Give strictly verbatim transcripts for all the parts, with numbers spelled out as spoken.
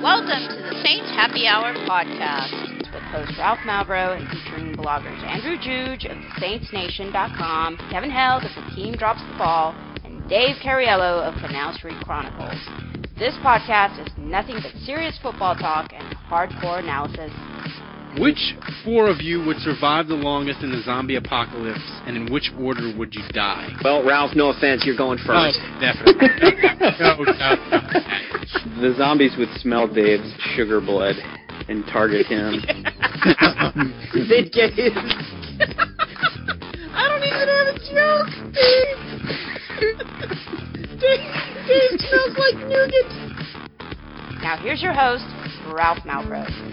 Welcome to the Saints Happy Hour podcast with host Ralph Malbrough and featuring bloggers Andrew Juge of Saints Nation dot com, Kevin Held of The Team Drops the Ball, and Dave Cariello of Canal Street Chronicles. This podcast is nothing but serious football talk and hardcore analysis. Which four of you would survive the longest in the zombie apocalypse, and in which order would you die? Well, Ralph, no offense, you're going first. Oh, definitely. no, no, no. The zombies would smell Dave's sugar blood and target him. They'd get his... I don't even have a joke, Dave. Dave, Dave smells like nougat. Now here's your host, Ralph Malbrough.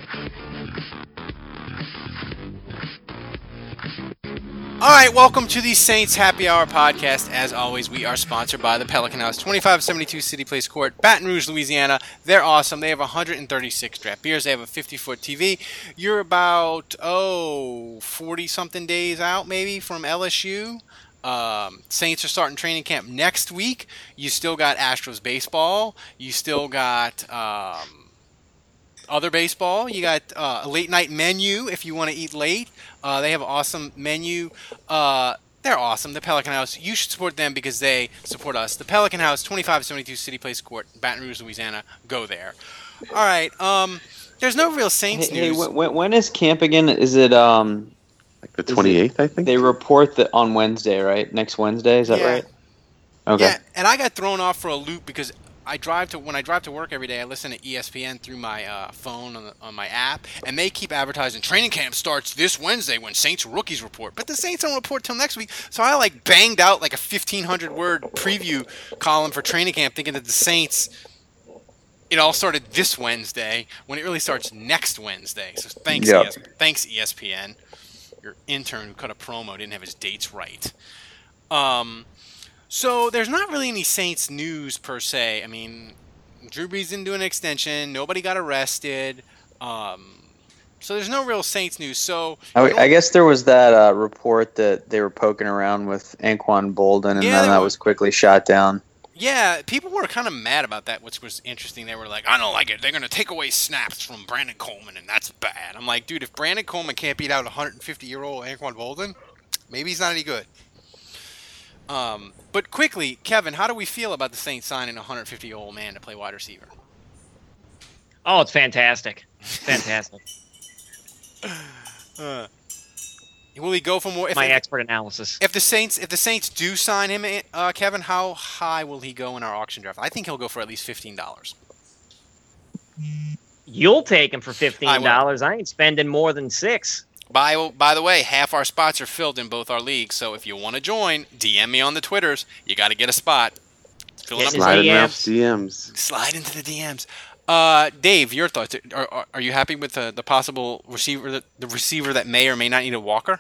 All right, welcome to the Saints Happy Hour podcast. As always, we are sponsored by the Pelican House, twenty-five seventy-two City Place Court, Baton Rouge, Louisiana. They're awesome. They have one hundred thirty-six draft beers. They have a fifty-foot T V. You're about, oh, forty-something days out, maybe, from L S U. Um, Saints are starting training camp next week. You still got Astros baseball. You still got... Um, Other baseball, you got uh, a late night menu if you want to eat late. Uh, they have an awesome menu. Uh, they're awesome. The Pelican House. You should support them because they support us. The Pelican House, twenty-five seventy-two City Place Court, Baton Rouge, Louisiana. Go there. All right. Um, there's no real Saints hey, news. Hey, when, when is camp again? Is it um like the twenty-eighth? I think they report that on Wednesday, right? Next Wednesday, is that yeah. right? Okay. Yeah, and I got thrown off for a loop because I drive to when I drive to work every day. I listen to E S P N through my uh, phone on, the, on my app, and they keep advertising training camp starts this Wednesday when Saints rookies report. But the Saints don't report till next week, so I like banged out like a fifteen hundred word preview column for training camp, thinking that the Saints it all started this Wednesday when it really starts next Wednesday. So thanks, yep. E S- thanks E S P N. Your intern who cut a promo didn't have his dates right. Um. So there's not really any Saints news per se. I mean, Drew Brees didn't do an extension. Nobody got arrested. Um, so there's no real Saints news. So I, I guess there was that uh, report that they were poking around with Anquan Bolden, and Yeah, then that were- was quickly shot down. yeah, people were kind of mad about that, which was interesting. They were like, I don't like it. They're going to take away snaps from Brandon Coleman, and that's bad. I'm like, dude, if Brandon Coleman can't beat out one hundred fifty-year-old Anquan Bolden, maybe he's not any good. Um, but quickly, Kevin, how do we feel about the Saints signing a one hundred fifty-year-old man to play wide receiver? Oh, it's fantastic. Fantastic. uh, will he go for more? If My if, expert analysis. If the Saints, if the Saints do sign him, uh, Kevin, how high will he go in our auction draft? I think he'll go for at least fifteen dollars. You'll take him for fifteen dollars. I I, ain't spending more than six. By by the way, half our spots are filled in both our leagues. So if you want to join, D M me on the Twitters. You got to get a spot. Filling up His slide in D Ms. Ralph's D Ms. Slide into the D Ms. Uh, Dave, your thoughts? Are, are, are you happy with the, the possible receiver, that, the receiver that may or may not need a walker?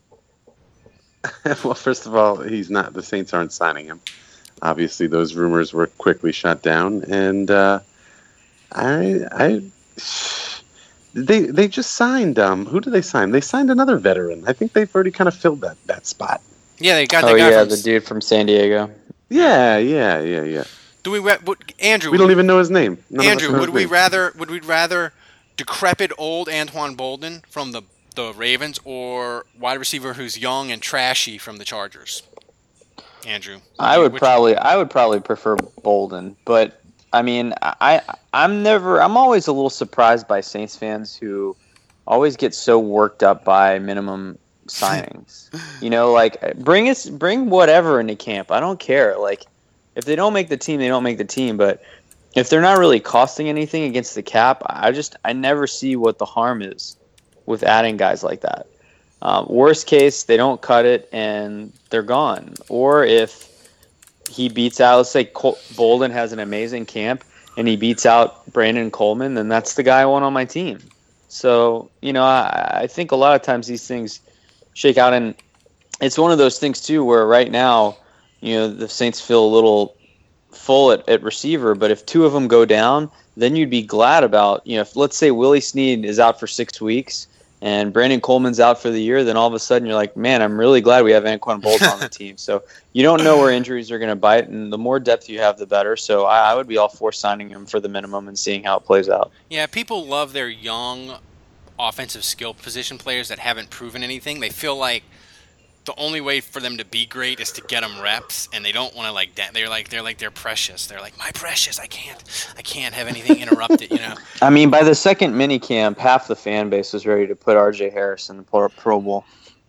Well, first of all, he's not. The Saints aren't signing him. Obviously, those rumors were quickly shut down, and uh, I, I, they they just signed. Um, who did they sign? They signed another veteran. I think they've already kind of filled that, that spot. Yeah, they got Oh that guy yeah, from. the dude from San Diego. Yeah, yeah, yeah, yeah. Do we, would, Andrew? We don't even know his name. None of us Andrew, know would his we name. rather would we rather decrepit old Anquan Bolden from the the Ravens or wide receiver who's young and trashy from the Chargers? Andrew, I would which- probably, I would probably prefer Bolden, but I mean, I, I'm never, I'm always a little surprised by Saints fans who always get so worked up by minimum signings. You know, like bring us, bring whatever into camp. I don't care. Like if they don't make the team, they don't make the team. But if they're not really costing anything against the cap, I just, I never see what the harm is with adding guys like that. Um, worst case, they don't cut it and they're gone. Or if he beats out, let's say Col- Bolden has an amazing camp and he beats out Brandon Coleman, then that's the guy I want on my team. So, you know, I, I think a lot of times these things shake out, and it's one of those things too where right now, you know, the Saints feel a little full at, at receiver, but if two of them go down, then you'd be glad about, you know, if let's say Willie Snead is out for six weeks and Brandon Coleman's out for the year, then all of a sudden you're like, man, I'm really glad we have Anquan Boldin on the team. So you don't know where injuries are going to bite, and the more depth you have, the better. So I, I would be all for signing him for the minimum and seeing how it plays out. Yeah, people love their young offensive skill position players that haven't proven anything. They feel like the only way for them to be great is to get them reps, and they don't want to like that. They're like they're like they're precious. They're like my precious. I can't I can't have anything interrupted. You know. I mean, by the second mini camp, half the fan base was ready to put R J Harris in the Pro, pro Bowl.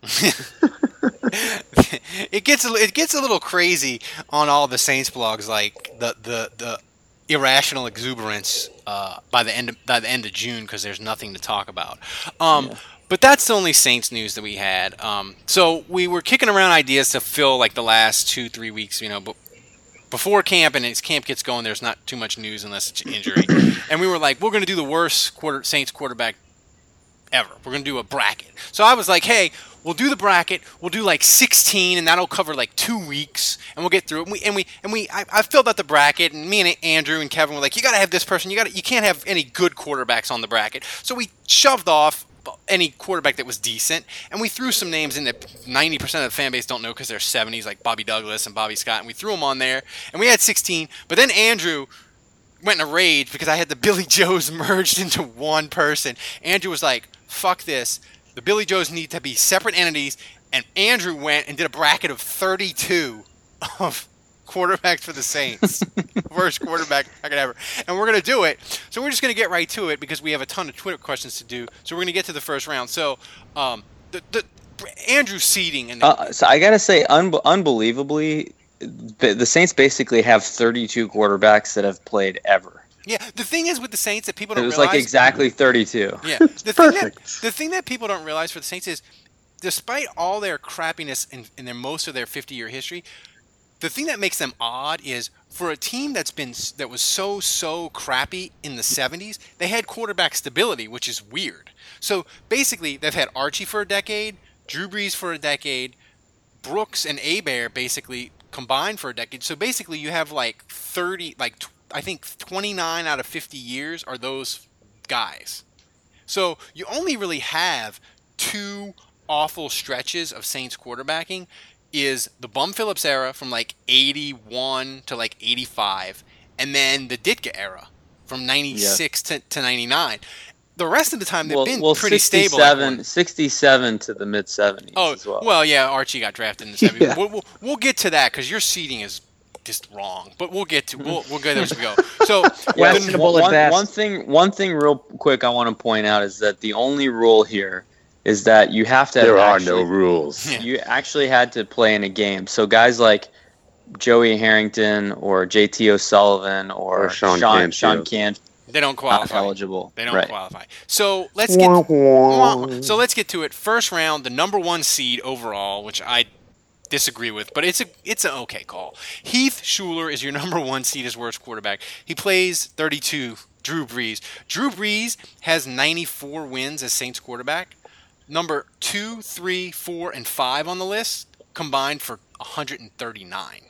it gets a, it gets a little crazy on all the Saints blogs, like the the, the irrational exuberance uh, by the end of, by the end of June because there's nothing to talk about. Um, yeah. But that's the only Saints news that we had. Um, so we were kicking around ideas to fill like the last two, three weeks, you know, but before camp, and as camp gets going, there's not too much news unless it's injury. And we were like, we're going to do the worst quarter Saints quarterback ever. We're going to do a bracket. So I was like, hey, we'll do the bracket. We'll do like sixteen, and that'll cover like two weeks, and we'll get through it. And we and we and we I, I filled out the bracket, and me and Andrew and Kevin were like, you got to have this person. You got you can't have any good quarterbacks on the bracket. So we shoved off any quarterback that was decent, and we threw some names in that ninety percent of the fan base don't know because they're seventies, like Bobby Douglas and Bobby Scott, and we threw them on there, and we had sixteen. But then Andrew went in a rage because I had the Billy Joes merged into one person. Andrew was like, fuck this. The Billy Joes need to be separate entities, and Andrew went and did a bracket of thirty-two of quarterbacks for the Saints. Worst quarterback I could ever. And we're going to do it. So we're just going to get right to it because we have a ton of Twitter questions to do. So we're going to get to the first round. So um, the, the Andrew seeding. And uh, so I got to say, un- unbelievably, the, the Saints basically have thirty-two quarterbacks that have played ever. Yeah, the thing is with the Saints that people don't realize. It was realize, like exactly thirty-two. Yeah, the thing, that, the thing that people don't realize for the Saints is, despite all their crappiness in, in their most of their fifty-year history, the thing that makes them odd is for a team that's been that was so so crappy in the seventies, they had quarterback stability, which is weird. So basically, they've had Archie for a decade, Drew Brees for a decade, Brooks and Hebert basically combined for a decade. So basically, you have like thirty, like I think twenty-nine out of fifty years are those guys. So you only really have two awful stretches of Saints quarterbacking. Is the Bum Phillips era from like eighty-one to like eighty-five, and then the Ditka era from ninety-six yeah. to, to ninety-nine. The rest of the time they've well, been well, pretty stable. sixty-seven to the mid seventies. Oh, as well. well, yeah, Archie got drafted in the seventies. Yeah. We'll, we'll, we'll get to that because your seeding is just wrong, but we'll get to we'll we'll get there as we go. So yeah, the, one, one, one thing one thing real quick I want to point out is that the only rule here is that you have to. There are actually, no rules. You actually had to play in a game. So guys like Joey Harrington or J T O'Sullivan or, or Sean Sean Canfield. Sean Canfield, they don't qualify. Not eligible. They don't right. qualify. So let's get so let's get to it. First round, the number one seed overall, which I disagree with, but it's a it's an okay call. Heath Schuler is your number one seed as worst quarterback. He plays thirty-two. Drew Brees. Drew Brees has ninety-four wins as Saints quarterback. Number two, three, four, and five on the list combined for one hundred thirty-nine.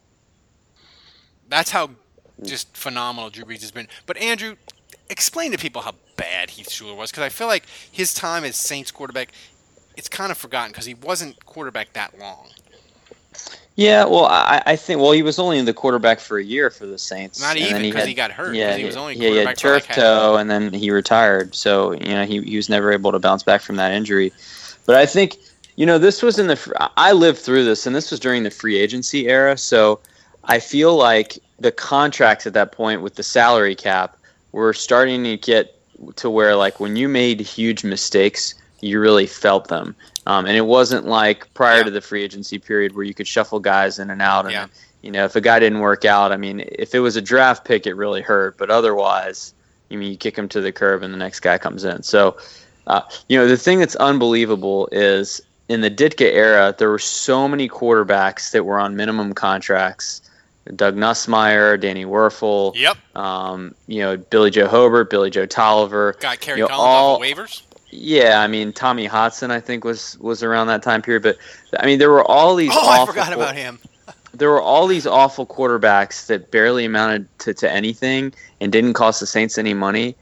That's how just phenomenal Drew Brees has been. But Andrew, explain to people how bad Heath Schuler was, because I feel like his time as Saints quarterback, it's kind of forgotten because he wasn't quarterback that long. Yeah, well, I, I think well he was only the quarterback for a year for the Saints. Not even because he, he got hurt. Yeah, he was only yeah, he had turf like toe, and then he retired. So you know he he was never able to bounce back from that injury. But I think you know this was in the I lived through this, and this was during the free agency era. So I feel like the contracts at that point with the salary cap were starting to get to where like when you made huge mistakes, you really felt them. Um, and it wasn't like prior yeah. to the free agency period where you could shuffle guys in and out. And, yeah. you know, if a guy didn't work out, I mean, if it was a draft pick, it really hurt. But otherwise, you mean, you kick him to the curb and the next guy comes in. So, uh, you know, the thing that's unbelievable is in the Ditka era, there were so many quarterbacks that were on minimum contracts. Doug Nussmeier, Danny Werfel, yep. um, you know, Billy Joe Hobart, Billy Joe Tolliver. Got Kerry you know, Collins all, off the waivers? Yeah, I mean Tommy Hodson, I think was was around that time period. But I mean, there were all these. Oh, awful, I forgot about him. There were all these awful quarterbacks that barely amounted to, to anything and didn't cost the Saints any money.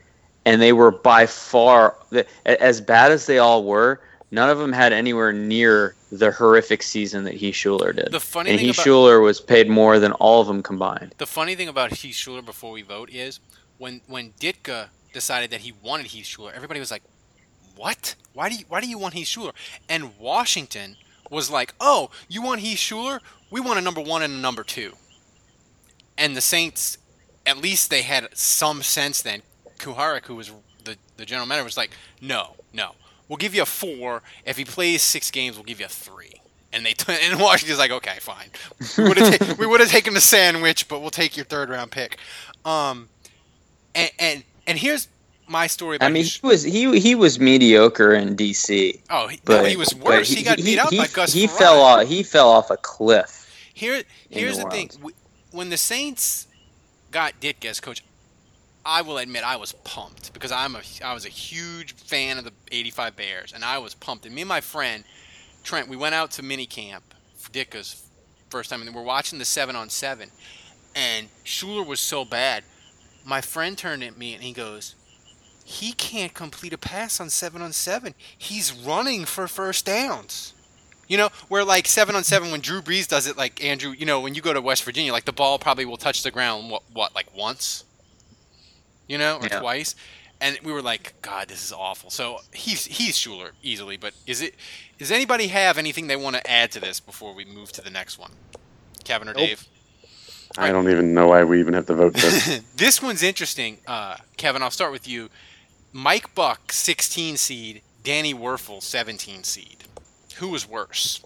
and they were by far, as bad as they all were, none of them had anywhere near the horrific season that Heath Schuler did. The funny and thing Heath about, Schuler was paid more than all of them combined. The funny thing about Heath Schuler before we vote is when when Ditka decided that he wanted Heath Schuler, everybody was like, "What? Why do you why do you want Heath Schuler?" And Washington was like, "Oh, you want Heath Schuler? We want a number one and a number two." And the Saints, at least they had some sense then. Kuharich, who was the, the general manager, was like, no, no. We'll give you a four. If he plays six games, we'll give you a three. And they t- and Washington's like, okay, fine. We would have ta- we would have taken the sandwich, but we'll take your third round pick. Um, and and, and here's my story about I mean, his- he was he he was mediocre in D C. Oh, he, but, no, he was worse. He, he got beat out he, by Gus He Frerotte. fell off. He fell off a cliff. Here, here's New the thing. Orleans. When the Saints got Ditka as coach, I will admit I was pumped because I'm a I was a huge fan of the eighty-five Bears, and I was pumped. And me and my friend Trent, we went out to minicamp for Ditka's first time, and we're watching the seven on seven, and Schuler was so bad. My friend turned at me and he goes, "He can't complete a pass on seven on seven. He's running for first downs." You know, where like seven on seven when Drew Brees does it, like Andrew, you know, when you go to West Virginia, like the ball probably will touch the ground, what, what like once? You know, or Yeah. twice? And we were like, God, this is awful. So he's he's Schuler easily, but is it? Does anybody have anything they want to add to this before we move to the next one? Kevin or Nope. Dave? I don't even know why we even have to vote this. This one's interesting. Uh, Kevin, I'll start with you. Mike Buck, sixteen seed. Danny Werfel, seventeen seed. Who was worse?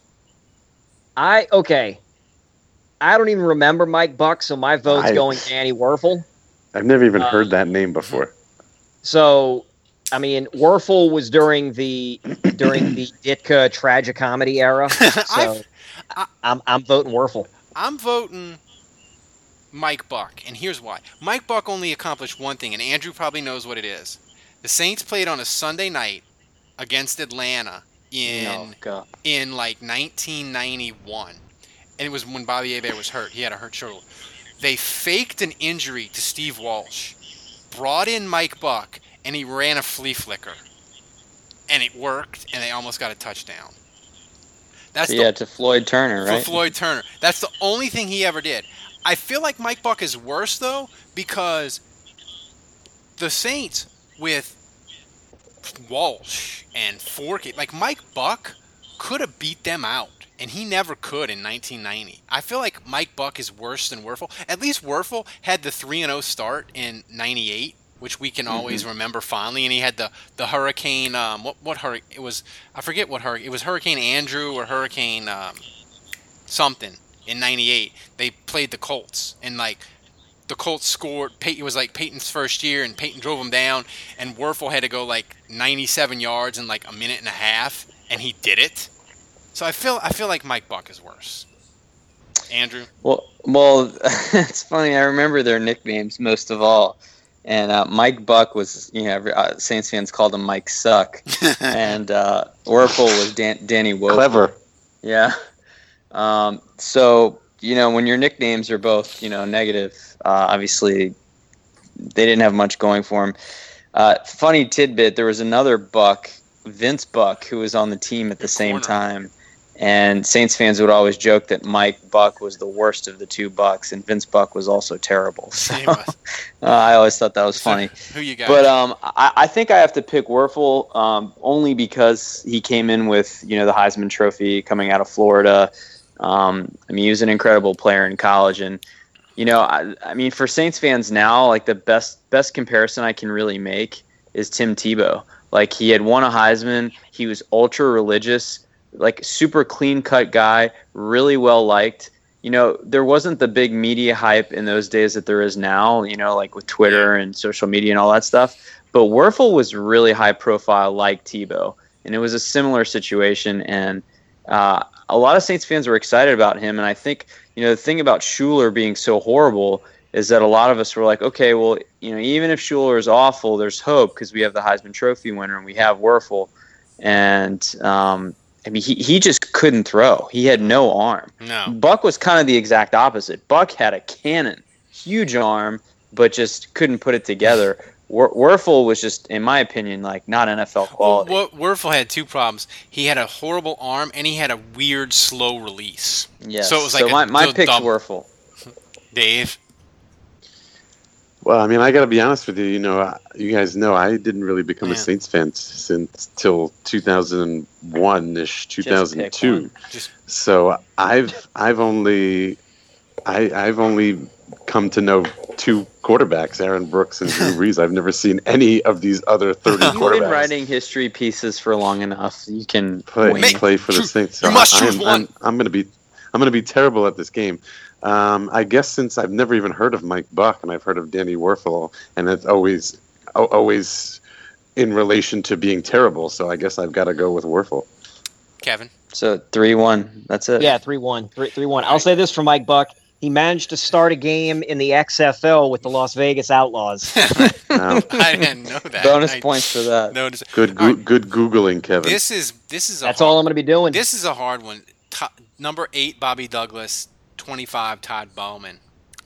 I okay. I don't even remember Mike Buck, so my vote's I- going Danny Werfel. I've never even Uh, heard that name before. So, I mean, Werfel was during the during the Ditka tragicomedy era. So I've- I- I'm I'm voting Werfel. I'm voting Mike Buck, and here's why. Mike Buck only accomplished one thing, and Andrew probably knows what it is. The Saints played on a Sunday night against Atlanta in Oh, God. in like nineteen ninety-one, and it was when Bobby Hebert was hurt. He had a hurt shoulder. They faked an injury to Steve Walsh, brought in Mike Buck, and he ran a flea flicker, and it worked, and they almost got a touchdown. That's the Yeah, to Floyd Turner, for right? Floyd Turner. That's the only thing he ever did. I feel like Mike Buck is worse, though, because the Saints with Walsh and Forkey, like Mike Buck could have beat them out, and he never could in nineteen ninety. I feel like Mike Buck is worse than Werfel. At least Werfel had the three and oh start in ninety-eight, which we can always remember fondly, and he had the, the hurricane, um, what, what hurricane, it was, I forget what hurricane, it was Hurricane Andrew or Hurricane um, something in ninety-eight. They played the Colts, and like, the Colts scored, Peyton, it was like Peyton's first year, and Peyton drove them down, and Werfel had to go like ninety-seven yards in like a minute and a half, and he did it. So I feel I feel like Mike Buck is worse. Andrew? Well, well, it's funny. I remember their nicknames most of all. And uh, Mike Buck was, you know, every- uh, Saints fans called him Mike Suck, and uh, Werfel was Dan- Danny Woeful. Clever. Yeah. Um, so, you know, when your nicknames are both, you know, negative, uh, obviously they didn't have much going for him. Uh, funny tidbit, there was another Buck, Vince Buck, who was on the team at the same corner. time. And Saints fans would always joke that Mike Buck was the worst of the two Bucks, and Vince Buck was also terrible. So, He was. uh, I always thought that was funny. Who you got? But um, I, I think I have to pick Werfel um, only because he came in with, you know, the Heisman Trophy coming out of Florida. Um, I mean, he was an incredible player in college, and you know, I, I mean, for Saints fans now, like the best best comparison I can really make is Tim Tebow. Like he had won a Heisman, he was ultra religious, like super clean cut guy, really well liked. You know, there wasn't the big media hype in those days that there is now, you know, like with Twitter and social media and all that stuff. But Werfel was really high profile like Tebow. And it was a similar situation. And uh, a lot of Saints fans were excited about him. And I think, you know, the thing about Schuler being so horrible is that a lot of us were like, okay, well, you know, even if Schuler is awful, there's hope because we have the Heisman Trophy winner and we have Werfel. And, um, I mean, he, he just couldn't throw. He had no arm. no. Buck was kind of the exact opposite. Buck had a cannon, huge arm, but just couldn't put it together. Wor- Werfel was just, in my opinion, like not N F L quality. Well, Werfel had two problems. He had a horrible arm, and he had a weird slow release. Yes. So it was like my, a my little pick's dumb- Werfel. Dave. Well, I mean, I got to be honest with you. You know, I- you guys know I didn't really become Yeah. a Saints fan since till two thousand one ish, two thousand two. Just So I've I've only I I've only come to know two quarterbacks, Aaron Brooks and Drew Brees. I've never seen any of these other thirty You've been quarterbacks writing history pieces for long enough. You can play, wing Mate, it. play for the choo- Saints. you must I- choose I'm, one. I'm, I'm gonna be I'm gonna be terrible at this game. Um, I guess since I've never even heard of Mike Buck and I've heard of Danny Werfel, and it's always al- always in relation to being terrible. So I guess I've got to go with Werfel. Kevin. So three one. That's it. Yeah, three one. three one. I'll say this for Mike Buck. He managed to start a game in the X F L with the Las Vegas Outlaws. Um, I didn't know that. Bonus I points for that. noticed- good All go- right. good googling, Kevin. This is this is a That's hard, all I'm going to be doing. This is a hard one. To- number eight, Bobby Douglas. Twenty-five, Todd Bowman.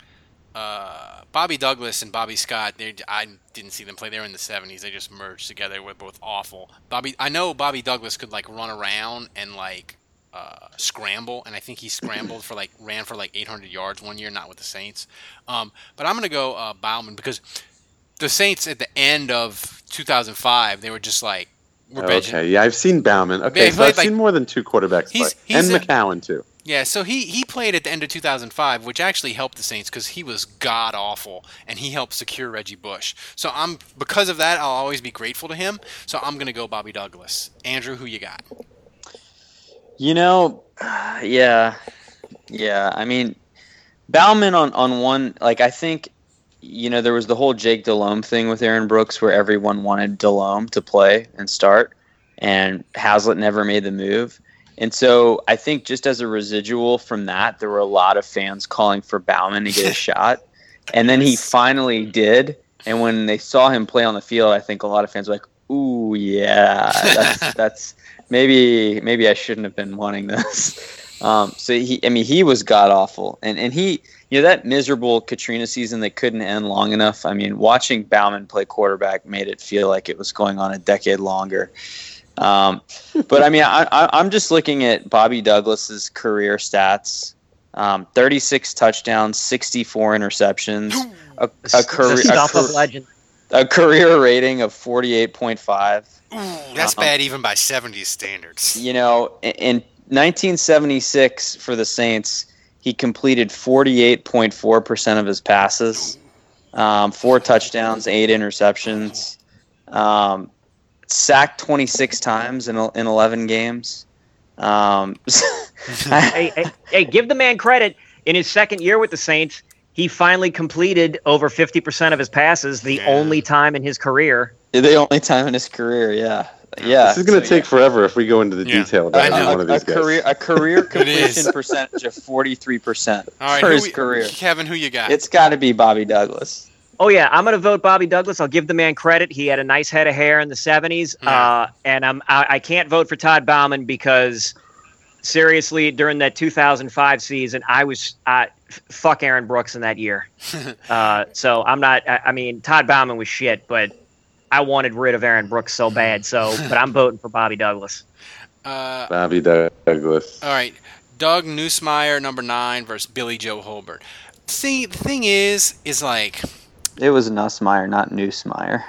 Uh, Bobby Douglas and Bobby Scott. They I didn't see them play. They were in the seventies. They just merged together. They were both awful. Bobby, I know Bobby Douglas could like run around and like uh, scramble, and I think he scrambled for like ran for like eight hundred yards one year, not with the Saints. Um, but I'm gonna go uh, Bowman because the Saints at the end of two thousand five, they were just like we're benching. Okay, yeah, I've seen Bauman. Okay, he so played I've like- seen more than two quarterbacks He's- play, he's and a- McCowan too. Yeah, so he, he played at the end of two thousand five, which actually helped the Saints because he was god awful, and he helped secure Reggie Bush. So I'm because of that, I'll always be grateful to him. So I'm gonna go Bobby Douglas. Andrew, who you got? You know, yeah, yeah. I mean, Bauman on, on one, like, I think, you know, there was the whole Jake Delhomme thing with Aaron Brooks where everyone wanted Delhomme to play and start, and Hazlitt never made the move. And so I think just as a residual from that, there were a lot of fans calling for Bauman to get a shot. And then he finally did. And when they saw him play on the field, I think a lot of fans were like, ooh, yeah, that's, that's maybe maybe I shouldn't have been wanting this. Um, so, he, I mean, he was god-awful. And, and he, you know, that miserable Katrina season that couldn't end long enough, I mean, watching Bauman play quarterback made it feel like it was going on a decade longer. Um, but I mean, I, I, I'm just looking at Bobby Douglas's career stats: um, thirty-six touchdowns, sixty-four interceptions, a, a, career, The a, stuff of car- legend. a career rating of forty-eight point five. Ooh, that's Uh-uh. bad even by seventies standards. You know, in, in nineteen seventy-six for the Saints, he completed forty-eight point four percent of his passes, um, four touchdowns, eight interceptions. Um, sacked twenty-six times in in eleven games. Um, hey, hey, hey, give the man credit. In his second year with the Saints, he finally completed over fifty percent of his passes, the Yeah. only time in his career. the only time in his career, yeah, yeah. This is going to So, take forever if we go into the Yeah. detail I about know. every one a, of a these guys. career a career is. completion percentage of forty-three percent All right, for who his we- career. Kevin, who you got? It's got to be Bobby Douglas. Oh, yeah, I'm going to vote Bobby Douglas. I'll give the man credit. He had a nice head of hair in the seventies. Yeah. Uh, and I'm, I, I can't vote for Todd Bauman because, seriously, during that two thousand five season, I was uh, f- fuck Aaron Brooks in that year. uh, so I'm not, I, I mean, Todd Bauman was shit, but I wanted rid of Aaron Brooks so bad. So, but I'm voting for Bobby Douglas. uh, Bobby Douglas. all right, Doug Neusmeyer, number nine, versus Billy Joe Holbert. See, the thing is, is like It was Nussmeyer, not Neusmeyer.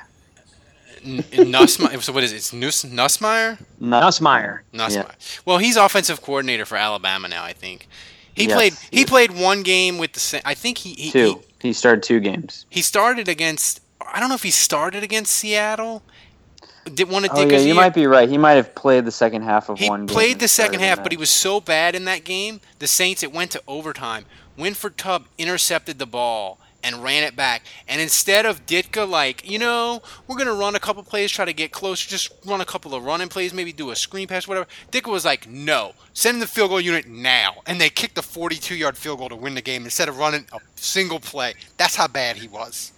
N- Nussmeyer. So what is it? It's Nuss, Nussmeyer? Nussmeyer. Nussmeyer. Well, he's offensive coordinator for Alabama now. I think he Yes, played. He yes. played one game with the. Sa- I think he he, Two. He started two games. he he started against. I don't know if he started against Seattle. Did one of Oh yeah, Dicker's you year- might be right. He might have played the second half of He one game. played and the second started half, in but he that. was so bad in that game. The Saints. It went to overtime. Winford Tubb intercepted the ball and ran it back. And instead of Ditka, like, you know, we're going to run a couple plays, try to get closer, just run a couple of running plays, maybe do a screen pass, whatever. Ditka was like, no, send in the field goal unit now. And they kicked a forty-two-yard field goal to win the game instead of running a single play. That's how bad he was.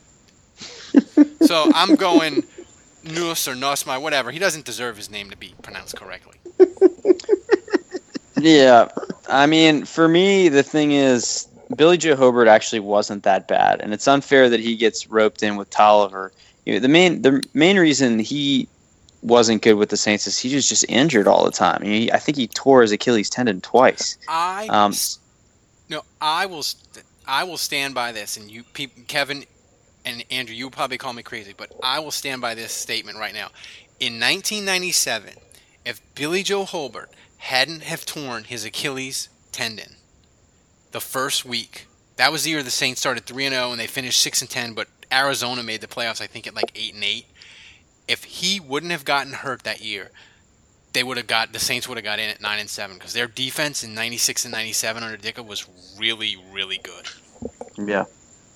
So I'm going Nuss or Nussmeyer, whatever. He doesn't deserve his name to be pronounced correctly. Yeah, I mean, for me, the thing is, Billy Joe Hobart actually wasn't that bad, and it's unfair that he gets roped in with Tolliver. You know, the main the main reason he wasn't good with the Saints is he was just injured all the time. He, I think he tore his Achilles tendon twice. I Um, no, I will st- I will stand by this, and you, peop Kevin and Andrew, you will probably call me crazy, but I will stand by this statement right now. In nineteen ninety-seven, if Billy Joe Hobart hadn't have torn his Achilles tendon the first week, that was the year the Saints started three and oh and they finished six and ten, but Arizona made the playoffs, I think, at like eight and eight. If he wouldn't have gotten hurt that year, they would have got the Saints would have got in at nine and seven because their defense in ninety-six and ninety-seven under Ditka was really, really good. yeah,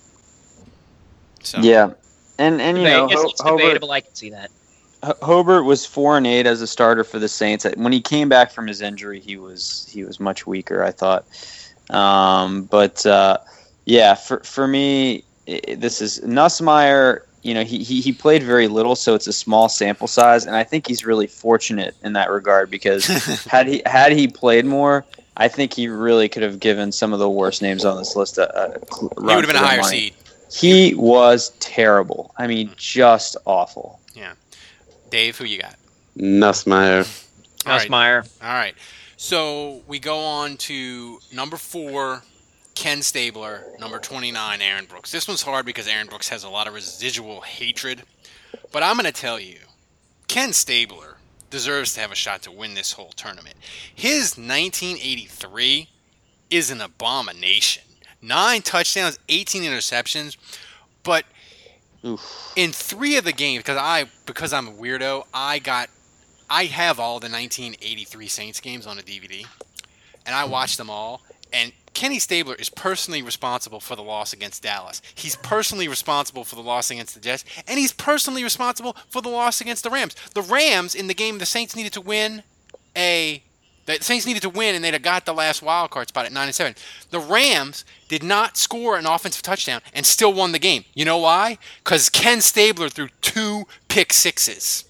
So yeah, and and you know it's, Ho- it's Hobart, debatable. I can see that. Ho- Hobart was four and eight as a starter for the Saints. When he came back from his injury, he was he was much weaker, I thought. Um, but uh, yeah, for for me, i this is Nussmeier. You know, he, he he played very little, so it's a small sample size, and I think he's really fortunate in that regard because had he had he played more, I think he really could have given some of the worst names on this list a, a he would have been a higher seed. He was terrible. I mean, just awful. Yeah. Dave, who you got? Nussmeier. All right. Nussmeier. All right. So we go on to number four, Ken Stabler. Number twenty-nine, Aaron Brooks. This one's hard because Aaron Brooks has a lot of residual hatred. But I'm going to tell you, Ken Stabler deserves to have a shot to win this whole tournament. His nineteen eighty-three is an abomination. Nine touchdowns, eighteen interceptions. But Oof. in three of the games, because I because I'm a weirdo, I got I have all the nineteen eighty-three Saints games on a D V D, and I watched them all. And Kenny Stabler is personally responsible for the loss against Dallas. He's personally responsible for the loss against the Jets, and he's personally responsible for the loss against the Rams. The Rams in the game the Saints needed to win a the Saints needed to win, and they'd have got the last wild card spot at nine and seven. The Rams did not score an offensive touchdown and still won the game. You know why? Because Ken Stabler threw two pick sixes.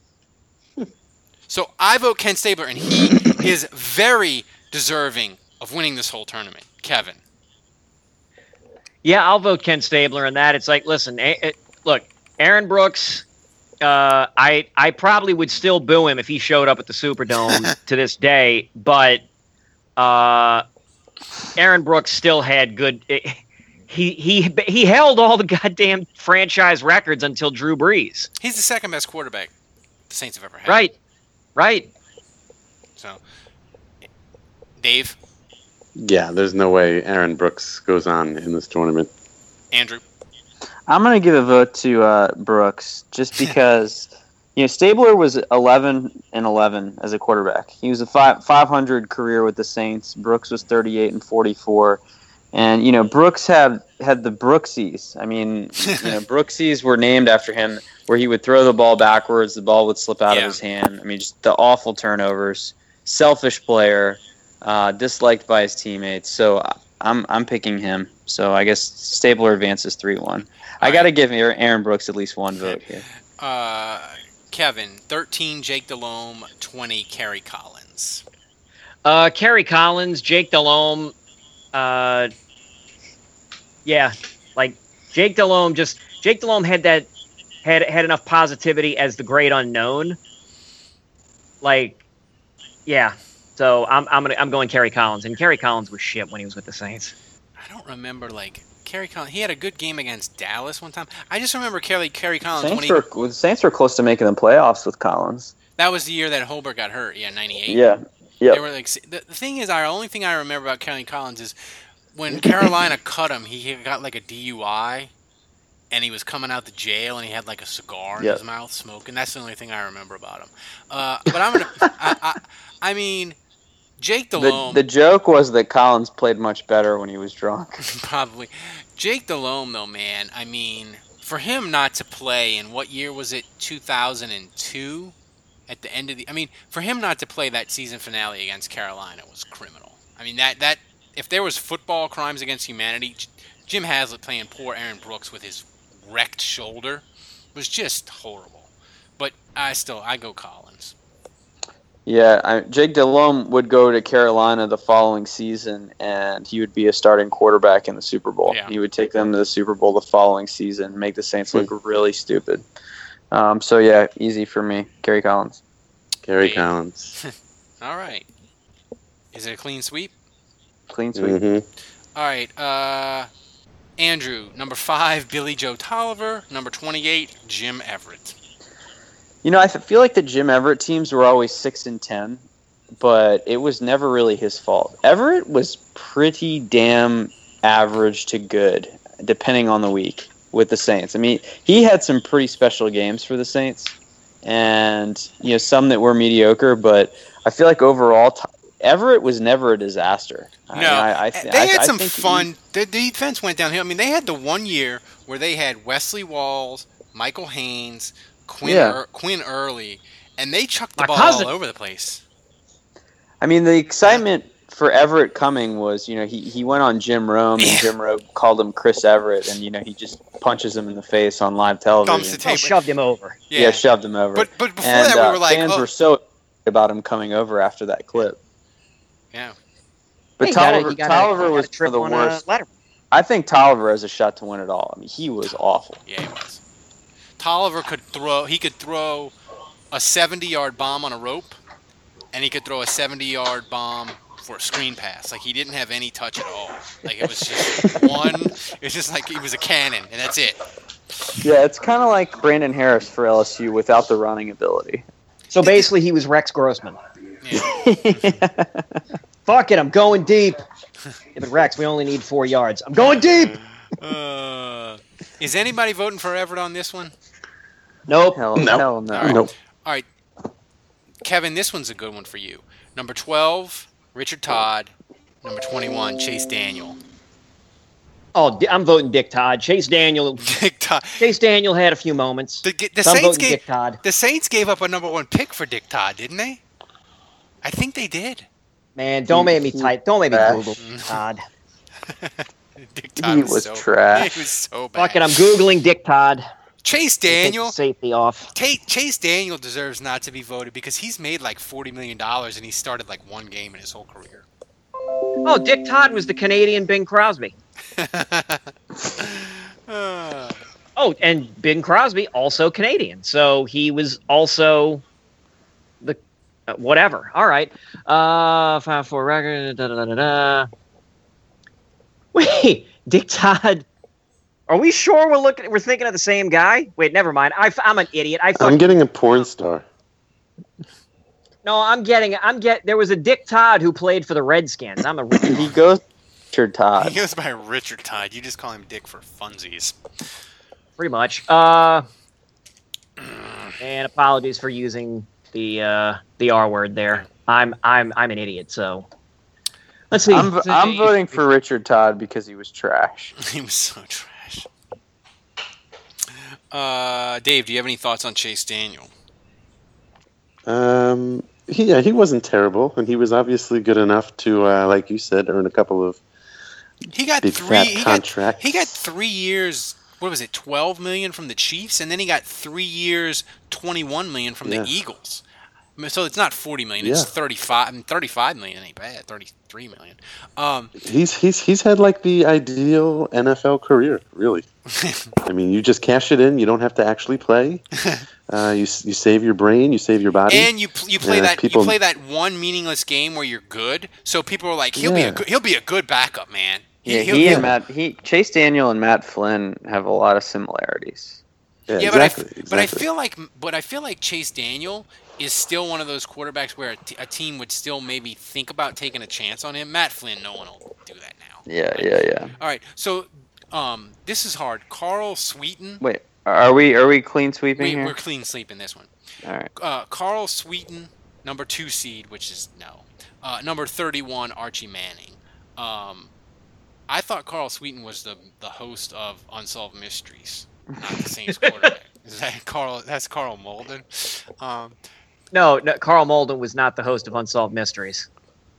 So I vote Ken Stabler, and he is very deserving of winning this whole tournament. Kevin. Yeah, I'll vote Ken Stabler in that. It's like, listen, a- it, look, Aaron Brooks, uh, I I probably would still boo him if he showed up at the Superdome to this day, but uh, Aaron Brooks still had good. It, he he he held all the goddamn franchise records until Drew Brees. He's the second best quarterback the Saints have ever had. Right, right. So, Dave, Yeah, there's no way Aaron Brooks goes on in this tournament. Andrew. I'm going to give a vote to uh, Brooks just because, you know, Stabler was eleven and eleven as a quarterback. He was a five, 500 career with the Saints. Brooks was thirty-eight and forty-four. And, you know, Brooks had, had the Brooksies. I mean, you know, Brooksies were named after him where he would throw the ball backwards, the ball would slip out Yeah. of his hand. I mean, just the awful turnovers. Selfish player, uh, disliked by his teammates. So I'm I'm picking him. So I guess Stabler advances three one. I All got to right. give Aaron Brooks at least one vote here. Uh, Kevin, thirteen, Jake Delhomme, twenty, Kerry Collins. Uh, Kerry Collins, Jake Delhomme, uh, yeah, like Jake Delhomme. Just Jake Delhomme had that had had enough positivity as the great unknown. Like, yeah. So I'm I'm gonna I'm going Kerry Collins, and Kerry Collins was shit when he was with the Saints. I don't remember, like, Kerry Collins. He had a good game against Dallas one time. I just remember Kerry, Kerry Collins. Saints when he, were, the Saints were close to making the playoffs with Collins. that was the year that Hobart got hurt. Yeah, ninety-eight. Yeah. They Yep. were like the, the thing is, our only thing I remember about Kerry Collins is when Carolina cut him, he got like a D U I, and he was coming out the jail, and he had like a cigar in Yep. his mouth smoking. That's the only thing I remember about him. Uh, but I'm gonna, I, I, I mean, Jake The, Delhomme the joke was that Collins played much better when he was drunk. probably. Jake Delhomme, though, man, I mean, for him not to play in what year was it? two thousand two. At the end of the, I mean, for him not to play that season finale against Carolina was criminal. I mean, that that if there was football crimes against humanity, J- Jim Haslett playing poor Aaron Brooks with his wrecked shoulder was just horrible. But I still, I go Collins. Yeah, I, Jake Delhomme would go to Carolina the following season, and he would be a starting quarterback in the Super Bowl. Yeah. He would take them to the Super Bowl the following season, make the Saints look really stupid. Um, so, yeah, easy for me. Gary Collins. Gary Yeah. Collins. All right. Is it a clean sweep? Clean sweep. hmm All right. Uh, Andrew, number five, Billy Joe Tolliver. Number twenty-eight, Jim Everett. You know, I f- feel like the Jim Everett teams were always six and ten, but it was never really his fault. Everett was pretty damn average to good, depending on the week with the Saints. I mean, he had some pretty special games for the Saints, and you know some that were mediocre. But I feel like overall, t- Everett was never a disaster. I No, mean, I, I th- they I- had I some think he- fun. The, the defense went downhill. I mean, they had the one year where they had Wesley Walls, Michael Haynes, Quinn, Yeah. Ur- Quinn Early, and they chucked the My ball cousin. all over the place. I mean, the excitement for Everett coming was, you know, he, he went on Jim Rome, and Yeah. Jim Rome called him Chris Everett, and, you know, he just punches him in the face on live television. Thumbs the They tape. shoved him over. Yeah, Yeah, shoved him over. but but before and that, we uh, were like, fans oh, were so excited about him coming over after that clip. yeah. But He got a- Tolliver, he got a- Tolliver he got a was trip one of the on, uh, worst. Letterman. I think Tolliver has a shot to win it all. I mean, he was awful. Yeah, he was. Tolliver could throw. He could throw a seventy-yard bomb on a rope, and he could throw a seventy-yard bomb for a screen pass. Like he didn't have any touch at all. Like it was just one. It was just like he was a cannon, and that's it. Yeah, it's kind of like Brandon Harris for L S U without the running ability. So basically, he was Rex Grossman. Yeah. Fuck it, I'm going deep. Yeah, but Rex, we only need four yards. I'm going deep. Uh, is anybody voting for Everett on this one? Nope. Hell No. hell no. All right. Nope. All right, Kevin, this one's a good one for you. Number twelve, Richard Todd. Number twenty-one, Chase Daniel. Oh, di- I'm voting Dick Todd. Chase Daniel. Dick Todd. Chase Daniel had a few moments. The, the So I'm Saints voting gave Dick Todd. the Saints gave up a number one pick for Dick Todd, didn't they? I think they did. Man, don't make me type. Don't make me Trash. Google Todd. Dick Todd He was, was so trash. He was so bad. Fuck it, I'm Googling Dick Todd. Chase Take Daniel. the safety off. Tate, Chase Daniel deserves not to be voted because he's made like forty million dollars and he started like one game in his whole career. Oh, Dick Todd was the Canadian Bing Crosby. Uh, Oh, and Bing Crosby also Canadian, so he was also the uh, whatever. All right, uh, five four record. Da, da, da, da, da. Wait, Dick Todd. Are we sure we're looking? We're thinking of the same guy? Wait, never mind. I, I'm an idiot. I I'm fucking, getting a porn star. no. I'm getting. I'm get. There was a Dick Todd who played for the Redskins. I'm a. He goes Richard Todd. he goes by Richard Todd. You just call him Dick for funsies. Pretty much. Uh, and apologies for using the uh, the R word there. I'm I'm I'm an idiot. So let's see. I'm, I'm voting for Richard Todd because he was trash. He was so trash. Uh, Dave, do you have any thoughts on Chase Daniel? Um, he, yeah, he wasn't terrible, and he was obviously good enough to, uh, like you said, earn a couple of He got big three. fat He got, contracts. he got three years. What was it? Twelve million from the Chiefs, and then he got three years, twenty-one million from Yeah. the Eagles. I mean, so it's not forty million. It's Yeah. thirty-five. I mean, thirty-five million ain't bad. Thirty-three million. Um, He's he's he's had like the ideal N F L career, really. I mean, you just cash it in. You don't have to actually play. Uh, you you save your brain. You save your body. and you pl- you play Yeah, that people- you play that one meaningless game where you're good. So people are like, he'll be Yeah. a good, he'll be a good backup, man. Yeah, he'll- he he'll- and Matt, he Chase Daniel and Matt Flynn have a lot of similarities. yeah, Yeah, exactly. but I, f- but I exactly. feel like, but I feel like Chase Daniel is still one of those quarterbacks where a, t- a team would still maybe think about taking a chance on him. Matt Flynn, no one will do that now. Yeah, yeah, yeah. All right, so um, this is hard. Carl Sweeten, Wait, are we are we clean sweeping we, here? we're clean sleeping this one. All right. Uh, Carl Sweeten, number two seed, which is no. Uh, number thirty-one, Archie Manning. Um, I thought Carl Sweeten was the the host of Unsolved Mysteries, not the Saints quarterback. Is that Carl? That's Carl Malden. Um, No, no, Carl Malden was not the host of Unsolved Mysteries.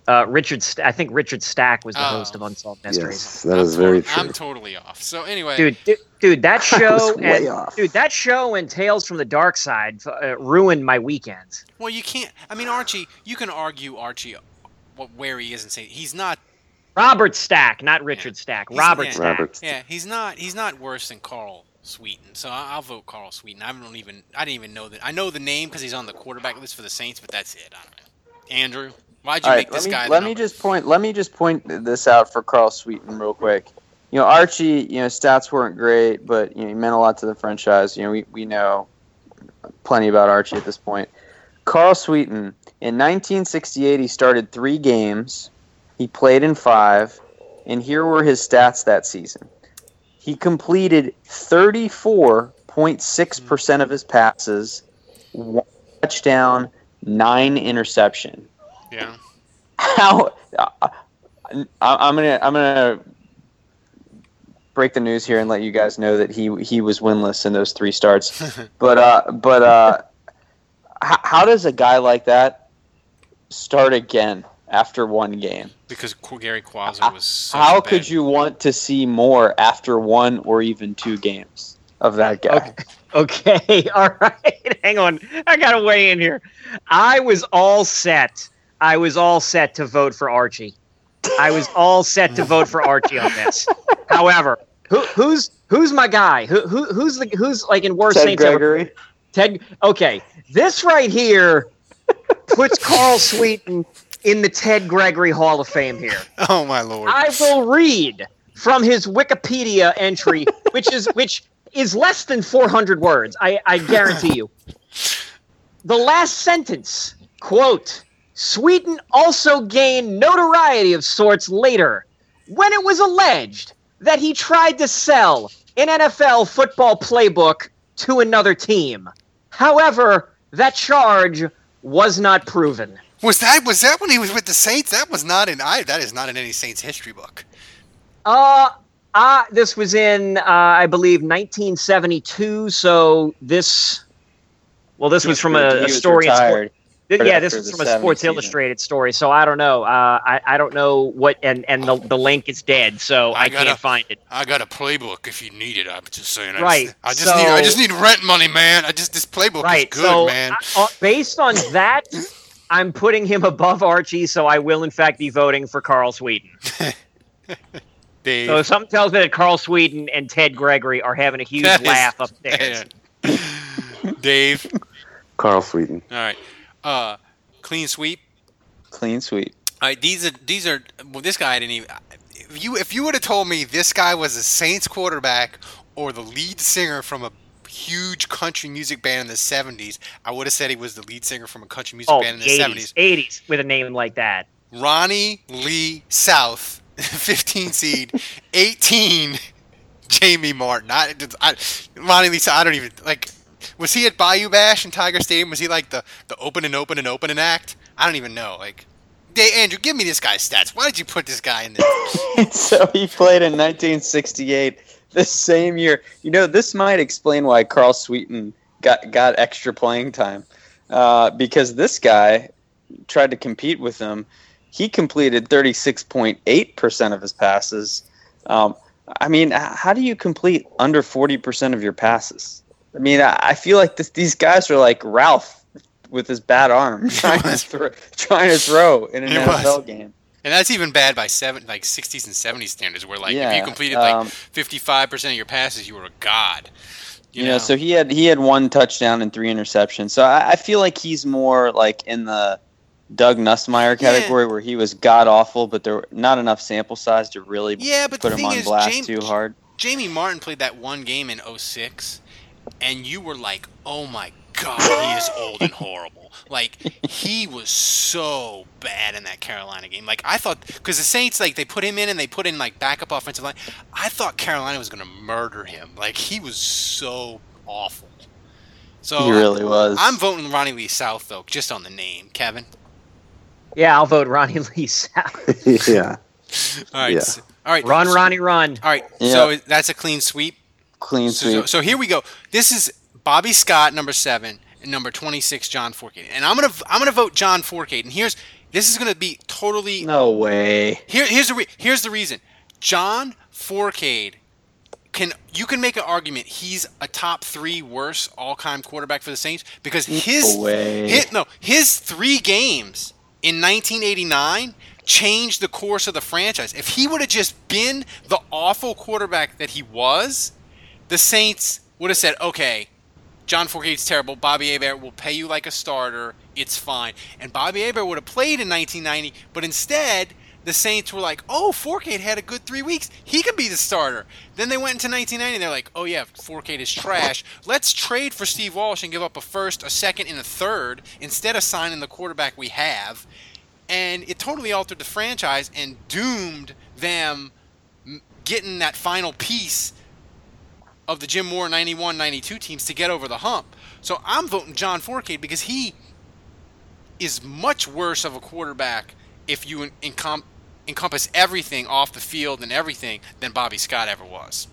Uh, Richard, St- I think Richard Stack was the Oh. host of Unsolved Mysteries. Yes, that is very true. I'm totally off. So anyway, Dude, dude, dude, that I was show way and off. dude, that show and Tales from the Dark Side uh, ruined my weekends. well, you can't. I mean, Archie. You can argue Archie, what where he is and say he's not. Robert Stack, not Richard Stack. He's- Robert yeah. Stack. Robert. Yeah, he's not. He's not worse than Carl Sweeten. So I- I'll vote Carl Sweeten. I don't even. I didn't even know that. I know the name because he's on the quarterback list for the Saints, but that's it. I don't know. Andrew, why'd you All make right, this let me, guy? the let me number? just point. Let me just point this out for Carl Sweeten real quick. You know, Archie. You know, stats weren't great, but you know, he meant a lot to the franchise. You know, we we know plenty about Archie at this point. Carl Sweeten in nineteen sixty-eight, he started three games. He played in five, and here were his stats that season. He completed thirty-four point six percent of his passes, one touchdown, nine interception. Yeah. How I, I'm gonna I'm gonna break the news here and let you guys know that he he was winless in those three starts. but uh, but uh, how, how does a guy like that start again after one game? Because Qu- Gary Quazzo was. Such How a bad- could you want to see more after one or even two games of that guy? Okay. Okay, all right. Hang on. I gotta weigh in here. I was all set. I was all set to vote for Archie. I was all set to vote for Archie on this. However, who, who's who's my guy? Who, who who's the who's like in worst Ted Saints ever? Gregory. Ted. Okay, this right here puts Carl Sweeten in the Ted Gregory Hall of Fame here. Oh my lord. I will read from his Wikipedia entry, which is which is less than four hundred words. I, I guarantee you. The last sentence, quote, Sweeten also gained notoriety of sorts later when it was alleged that he tried to sell an N F L football playbook to another team. However, that charge was not proven. Was that was that when he was with the Saints? That was not in I that is not in any Saints history book. Uh, uh this was in, uh, I believe, nineteen seventy-two. So this, well, this was from He a, a was story. in Sport- retired. Th- right yeah, this after was the from a seventies Sports season. Illustrated story. So I don't know. Uh, I I don't know what, and and the the link is dead, so I I, gotta- can't find it. I got a playbook if you need it. I'm just saying. I Right, Just, I just so- need I just need rent money, man. I just this playbook Right. is good, so man. I- uh, based on that, I'm putting him above Archie. So I will in fact be voting for Carl Sweeten. Dave. So something tells me that Carl Sweeten and Ted Gregory are having a huge That is- laugh upstairs. Dave. Carl Sweeten. All right. Uh, clean sweep. Clean sweep. All right. These are these are. Well, this guy I didn't even. If you if you would have told me this guy was a Saints quarterback or the lead singer from a huge country music band in the seventies, I would have said he was the lead singer from a country music Oh, band in the eighties, seventies. eighties with a name like that. Ronnie Lee South, fifteen seed, eighteen. Jamie Martin. I, I, Ronnie Lee South. I don't even like. Was he at Bayou Bash in Tiger Stadium? Was he like the the open and open and open and act? I don't even know. Like, hey, Andrew, give me this guy's stats. Why did you put this guy in there? So he played in nineteen sixty-eight, the same year. You know, this might explain why Carl Sweeten got got extra playing time, uh, because this guy tried to compete with him. He completed thirty-six point eight percent of his passes. Um, I mean, h- how do you complete under forty percent of your passes? I mean, I, I feel like this, these guys are like Ralph with his bad arm trying to throw, trying to throw in an It N F L was. game. And that's even bad by seven, like sixties and seventies standards, where like if Yeah, you completed like um, fifty-five percent of your passes, you were a god. You, You know, so he had he had one touchdown and three interceptions. So I, I feel like he's more like in the Doug Nussmeier Yeah. category where he was god awful, but there were not enough sample size to really yeah, but put the him thing on is, blast James, too hard. Jamie Martin played that one game in oh six, and you were like, oh my god, he is old and horrible. Like, he was so bad in that Carolina game. Like, I thought, because the Saints, like, they put him in and they put in, like, backup offensive line. I thought Carolina was going to murder him. Like, he was so awful. So He really was. I'm voting Ronnie Lee South, though, just on the name. Kevin? Yeah, I'll vote Ronnie Lee South. yeah. All right. Yeah. So, all right. Run, so- Ronnie, run. All right. Yeah. So that's a clean sweep. Clean So, sweep. so, so here we go. This is Bobby Scott, number seven, and number twenty-six, John Forcade. And I'm gonna I'm gonna vote John Forcade. And here's This is going to be totally. No way. Here, here's the re- here's the reason. John Fourcade can you can make an argument he's a top three worst all-time quarterback for the Saints because his, No way. his no his three games in nineteen eighty-nine changed the course of the franchise. If he would have just been the awful quarterback that he was, the Saints would have said, okay, John Fourcade's terrible. Bobby Hebert will pay you like a starter. It's fine. And Bobby Hebert would have played in nineteen ninety, but instead, the Saints were like, oh, Fourcade had a good three weeks. He could be the starter. Then they went into nineteen ninety, and they're like, oh, yeah, Fourcade is trash. Let's trade for Steve Walsh and give up a first, a second, and a third instead of signing the quarterback we have. And it totally altered the franchise and doomed them getting that final piece of the Jim Moore ninety-one ninety-two teams to get over the hump. So I'm voting John Fourcade because he is much worse of a quarterback if you encom- encompass everything off the field and everything than Bobby Scott ever was.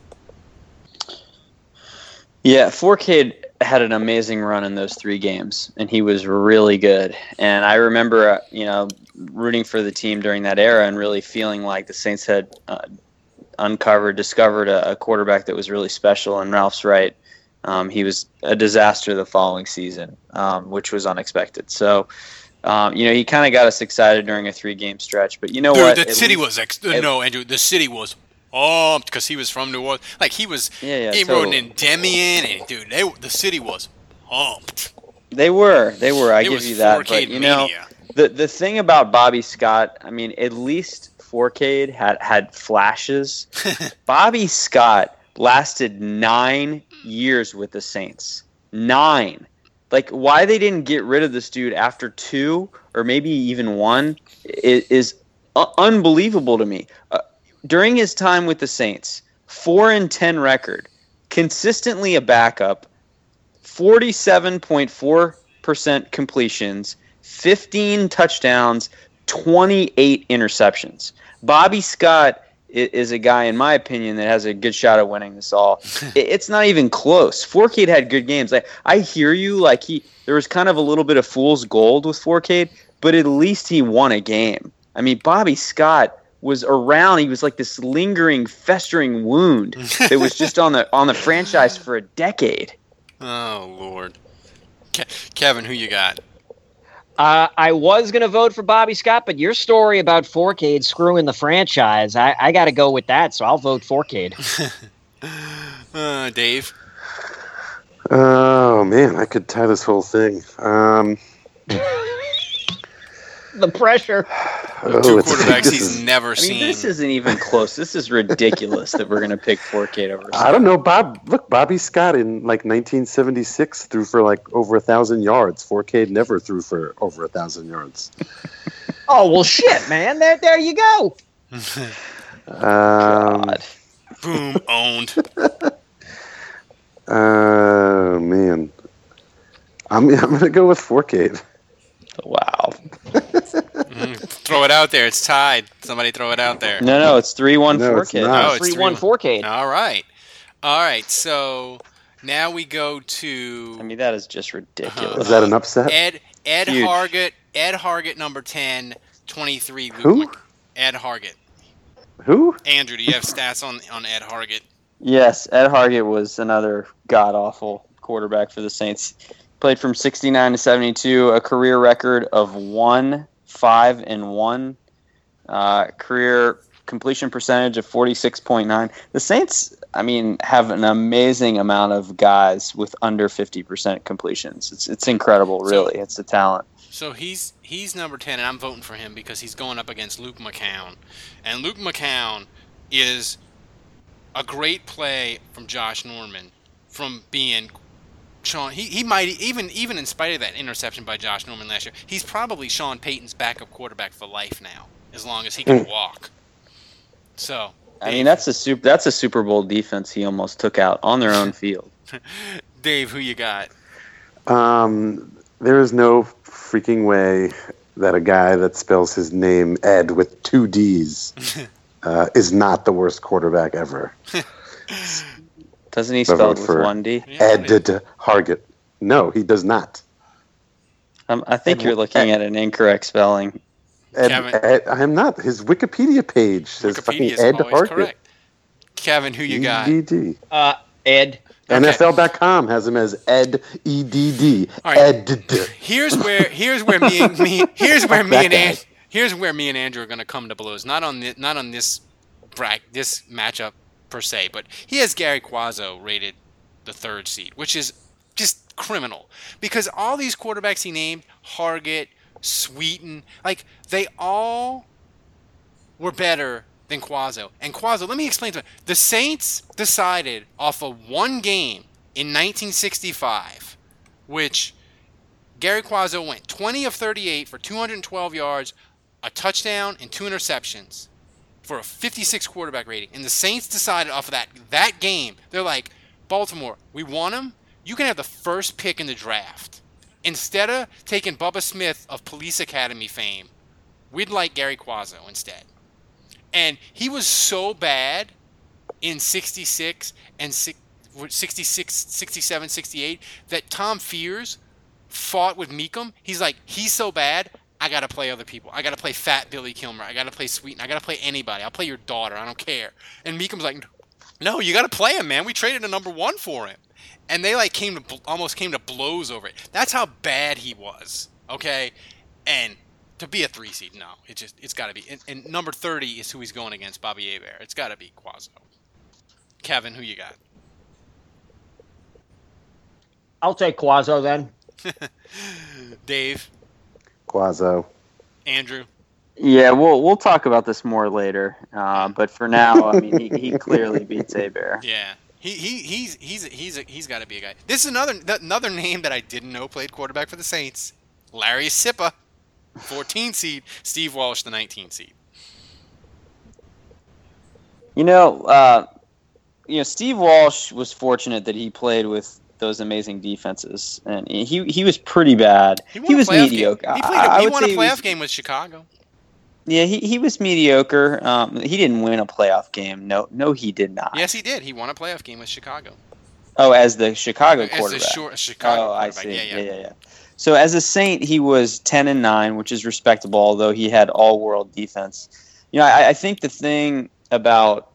Yeah, Fourcade had an amazing run in those three games, and he was really good. And I remember, uh, you know, rooting for the team during that era and really feeling like the Saints had uh, uncovered, discovered a, a quarterback that was really special. And Ralph's right. Um, he was a disaster the following season, um, which was unexpected. So, um, you know, he kind of got us excited during a three-game stretch. But you know Dude, what? the At city least- was ex- no, Andrew. The city was pumped because he was from New Orleans. Like he was, Yeah, yeah, he totally. rode in Endymion, and dude, they, the city was pumped. They were. They were. I It give was you that. Fourcade But, you know, mania. the the thing about Bobby Scott, I mean, at least Fourcade had, had flashes. Bobby Scott lasted nine years with the Saints. Nine. Like, why they didn't get rid of this dude after two or maybe even one is, is uh, unbelievable to me. Uh, during his time with the Saints, four and ten record, consistently a backup, forty-seven point four percent completions, fifteen touchdowns, twenty-eight interceptions. Bobby Scott i- is a guy, in my opinion, that has a good shot at winning this all. I- It's not even close. Fourcade had good games. Like, I hear you. Like he, there was kind of a little bit of fool's gold with Fourcade, but at least he won a game. I mean, Bobby Scott was around. He was like this lingering, festering wound that was just on the on the franchise for a decade. Oh Lord, Ke- Kevin, who you got? Uh, I was going to vote for Bobby Scott, but your story about Fourcade screwing the franchise, I, I got to go with that, so I'll vote Fourcade. Uh, Dave. Oh man, I could tie this whole thing. Um, The pressure. oh, Two it's- quarterbacks this he's is- never I mean, seen. this isn't even close. This is ridiculous that we're going to pick Fourcade over. I don't know, Bob. Look, Bobby Scott in like nineteen seventy-six threw for like over a thousand yards. Fourcade never threw for over a thousand yards. Oh, well, shit, man. There, there you go. Um, God. Boom, owned. Oh man, I'm I'm gonna go with Fourcade. Wow. Mm, throw it out there. It's tied. Somebody throw it out there. No, no, it's three one No, it's Fourcade. not. Oh, it's three one Fourcade. All right. All right. So now we go to I mean, that is just ridiculous. Was that an upset? Ed Ed Huge. Hargett. Ed Hargett, number ten, twenty-three. Luke Who? Mc- Ed Hargett. Who? Andrew, do you have stats on, on Ed Hargett? Yes, Ed Hargett was another god-awful quarterback for the Saints. Played from sixty-nine to seventy-two, a career record of one, five, and one. Uh, career completion percentage of forty-six point nine. The Saints, I mean, have an amazing amount of guys with under fifty percent completions. It's it's incredible, really. It's the talent. So he's he's number ten, and I'm voting for him because he's going up against Luke McCown. And Luke McCown is a great play from Josh Norman from being Sean. He, he might even even in spite of that interception by Josh Norman last year, he's probably Sean Payton's backup quarterback for life now, as long as he can walk. So I mean, that's a super that's a Super Bowl defense he almost took out on their own field. Dave, who you got? Um, there is no freaking way that a guy that spells his name Ed with two D's uh, is not the worst quarterback ever. Doesn't he I spell vote it with for one D? Yeah, Ed Hargett. No, he does not. Um, I think Ed- you're looking at an incorrect spelling. Ed, Kevin. Ed, I am not. His Wikipedia page says fucking Wikipedia is Ed always Harkett. correct. Kevin, who you got? E D D. Uh, Ed. N F L dot com has him as Ed E D D. All right. Ed. Here's where here's where me and me here's where me That and guy. An, here's where me and Andrew are going to come to blows. Not on the, not on this bra- this matchup per se, but he has Gary Quazzo rated the third seed, which is just criminal because all these quarterbacks he named, Hargett, Sweeten, like they all were better than Quazzo. And Quazzo, let me explain to you. The Saints decided off of one game in nineteen sixty-five, which Gary Quazzo went twenty of thirty-eight for two hundred twelve yards, a touchdown, and two interceptions for a fifty-six quarterback rating. And the Saints decided off of that that game, they're like, Baltimore, we want him. You can have the first pick in the draft. Instead of taking Bubba Smith of Police Academy fame, we'd like Gary Quazzo instead. And he was so bad in sixty-six and sixty-six, sixty-seven, sixty-eight that Tom Fears fought with Meekum. He's like, he's so bad, I got to play other people. I got to play Fat Billy Kilmer. I got to play Sweeten. I got to play anybody. I'll play your daughter. I don't care. And Meekum's like, no, you got to play him, man. We traded a number one for him. And they like came to almost came to blows over it. That's how bad he was. Okay, and to be a three seed, no, it just it's got to be. And, and number thirty is who he's going against, Bobby Hebert. It's got to be Quazzo. Kevin, who you got? I'll take Quazzo then. Dave, Quazzo. Andrew. Yeah, we'll we'll talk about this more later. Uh, but for now, I mean, he, he clearly beats Hebert. Yeah. He, he he's he's he's a, he's got to be a guy. This is another another name that I didn't know played quarterback for the Saints. Larry Sippa, fourteen seed. Steve Walsh, the nineteen seed. You know, uh, you know, Steve Walsh was fortunate that he played with those amazing defenses, and he he was pretty bad. He, He, won a was playoff mediocre. Game. He, played I, a, I he would won a say he playoff was- game with Chicago. Yeah, he, he was mediocre. Um, he didn't win a playoff game. No, no, he did not. Yes, he did. He won a playoff game with Chicago. Oh, as the Chicago As quarterback. a short Chicago oh, I quarterback. see. Yeah, yeah. yeah, yeah, yeah. So as a Saint, he was ten and nine, which is respectable. Although he had all-world defense. You know, I, I think the thing about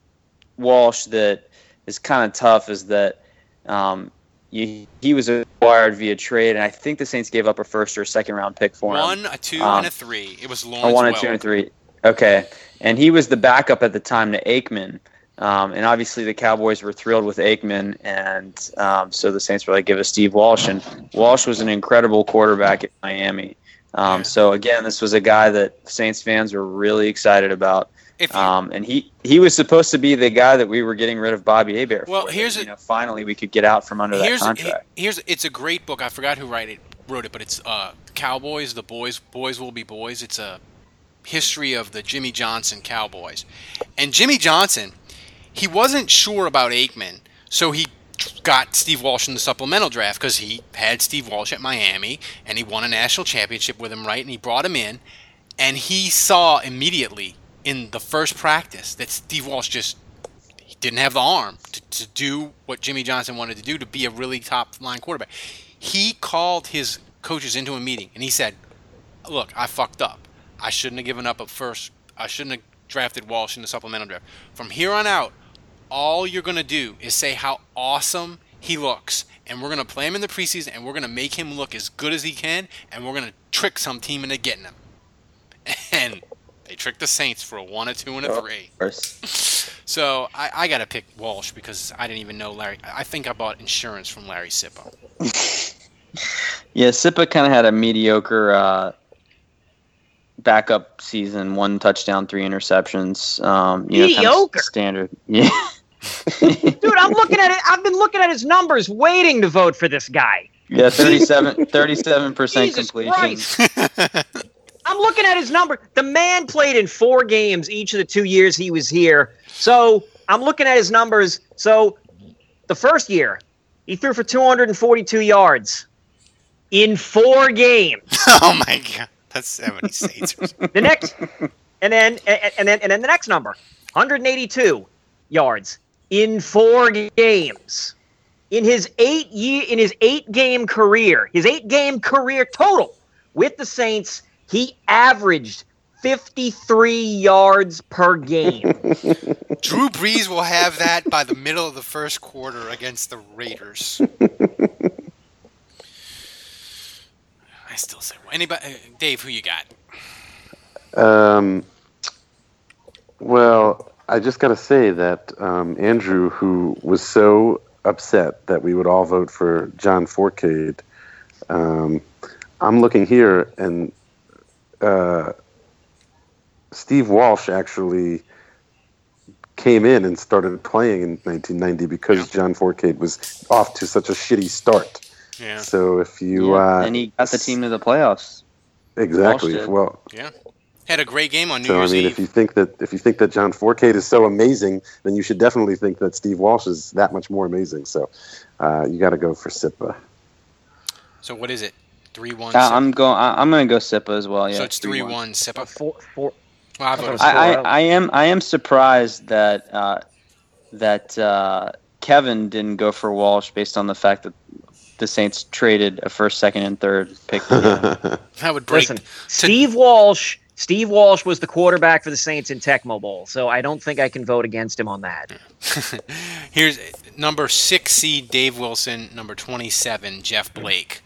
Walsh that is kind of tough is that um, you, he was acquired via trade, and I think the Saints gave up a first or a second round pick for him. One, a two, Um, and a three. It was Lawrence A one, a Welk. two, and a three. Okay, and he was the backup at the time to Aikman. Um, and obviously the Cowboys were thrilled with Aikman, and um, so the Saints were like, give us Steve Walsh. And Walsh was an incredible quarterback at Miami. Um, Yeah. So, again, this was a guy that Saints fans were really excited about. If you, Um, and he, he was supposed to be the guy that we were getting rid of Bobby Hebert Well, for. here's that, a- you know, finally we could get out from under that here's contract. he- here's it's a great book. I forgot who wrote it, wrote it, but it's uh, Cowboys, the boys, boys will be boys. It's a history of the Jimmy Johnson Cowboys, and Jimmy Johnson, he wasn't sure about Aikman, so he got Steve Walsh in the supplemental draft because he had Steve Walsh at Miami and he won a national championship with him, right? And he brought him in, and he saw immediately in the first practice that Steve Walsh just he didn't have the arm to, to do what Jimmy Johnson wanted to do to be a really top line quarterback. He called his coaches into a meeting and he said, "Look, I fucked up. I shouldn't have given up at first. I shouldn't have drafted Walsh in the supplemental draft. From here on out, all you're going to do is say how awesome he looks, and we're going to play him in the preseason, and we're going to make him look as good as he can, and we're going to trick some team into getting him." And they tricked the Saints for a one, a two, and a three. Of course. So I, I got to pick Walsh because I didn't even know Larry. I think I bought insurance from Larry Sippo. Yeah, Sippa kind of had a mediocre uh, backup season, one touchdown, three interceptions. Um, you know, kind of Mediocre? standard. Yeah. Dude, I'm looking at it. I've been looking at his numbers, waiting to vote for this guy. Yeah, thirty-seven, thirty-seven percent Jesus completion. Christ. I'm looking at his number. The man played in four games each of the two years he was here. So I'm looking at his numbers. So the first year, he threw for two hundred forty-two yards in four games. Oh my God, that's seventy Saints. The next, and then and, and then and then the next number, one hundred eighty-two yards in four games. In his eight year, in his eight game career, his eight game career total with the Saints, he averaged fifty-three yards per game. Drew Brees will have that by the middle of the first quarter against the Raiders. I still say anybody. uh, Dave, who you got? Um, well, I just got to say that um, Andrew, who was so upset that we would all vote for John Forcade, um, I'm looking here, and uh, Steve Walsh actually came in and started playing in nineteen ninety because Yeah. John Forcade was off to such a shitty start. Yeah, So if you Yeah, uh, and he got the team to the playoffs. exactly Walsh did. well. yeah. Had a great game on New So I Year's mean, Eve. if you think that if you think that John Forcade is so amazing, then you should definitely think that Steve Walsh is that much more amazing. So uh, you got to go for Sipa. So what is it? Three one. Uh, I'm going. I'm going to go Sipa as well. Yeah, so it's three one. Sipa. Four, four, Well, I voted I- I, Four I, I am. I am surprised that uh, that uh, Kevin didn't go for Walsh based on the fact that the Saints traded a first, second, and third pick. that would break. Listen, Steve Walsh. Steve Walsh was the quarterback for the Saints in Tecmo Bowl, so I don't think I can vote against him on that. Here's number six seed Dave Wilson. Number twenty-seven Jeff Blake.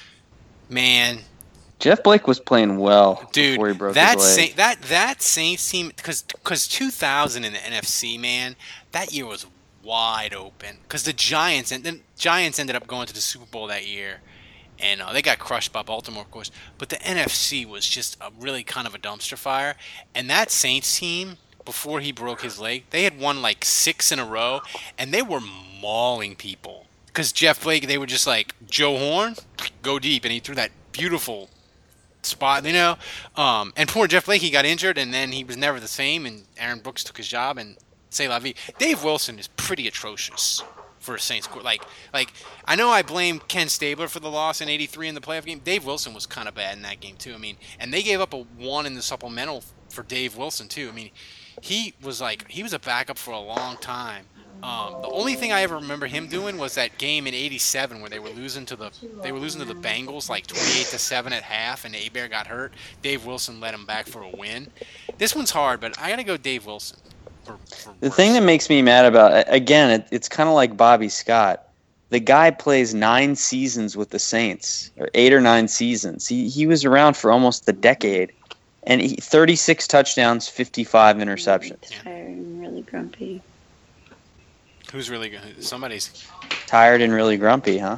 Man, Jeff Blake was playing well dude, before he broke that his leg. Sa- that that Saints team, because because two thousand in the N F C, man, that year was wide open. Because the Giants and then Giants ended up going to the Super Bowl that year, and uh, they got crushed by Baltimore, of course. But the N F C was just a really kind of a dumpster fire. And that Saints team, before he broke his leg, they had won like six in a row, and they were mauling people. Because Jeff Blake, they were just like, Joe Horn, go deep, and he threw that beautiful spot, you know. Um, and poor Jeff Blake, he got injured, and then he was never the same, and Aaron Brooks took his job, and say la vie. Dave Wilson is pretty atrocious for a Saints. Like, like I know I blame Ken Stabler for the loss in eighty-three in the playoff game. Dave Wilson was kind of bad in that game, too. I mean, and they gave up a one in the supplemental for Dave Wilson, too. I mean, he was like, he was a backup for a long time. Um, the only thing I ever remember him doing was that game in eighty-seven where they were losing to the they were losing to the Bengals like twenty-eight to seven at half, and Hebert got hurt. Dave Wilson led him back for a win. This one's hard, but I gotta go Dave Wilson. For, for The worse. thing that makes me mad about again, it, it's kind of like Bobby Scott. The guy plays nine seasons with the Saints, or eight or nine seasons. He he was around for almost a decade, and he, thirty-six touchdowns, fifty-five interceptions. Tired and really grumpy. Who's really good? Somebody's. Tired and really grumpy, huh?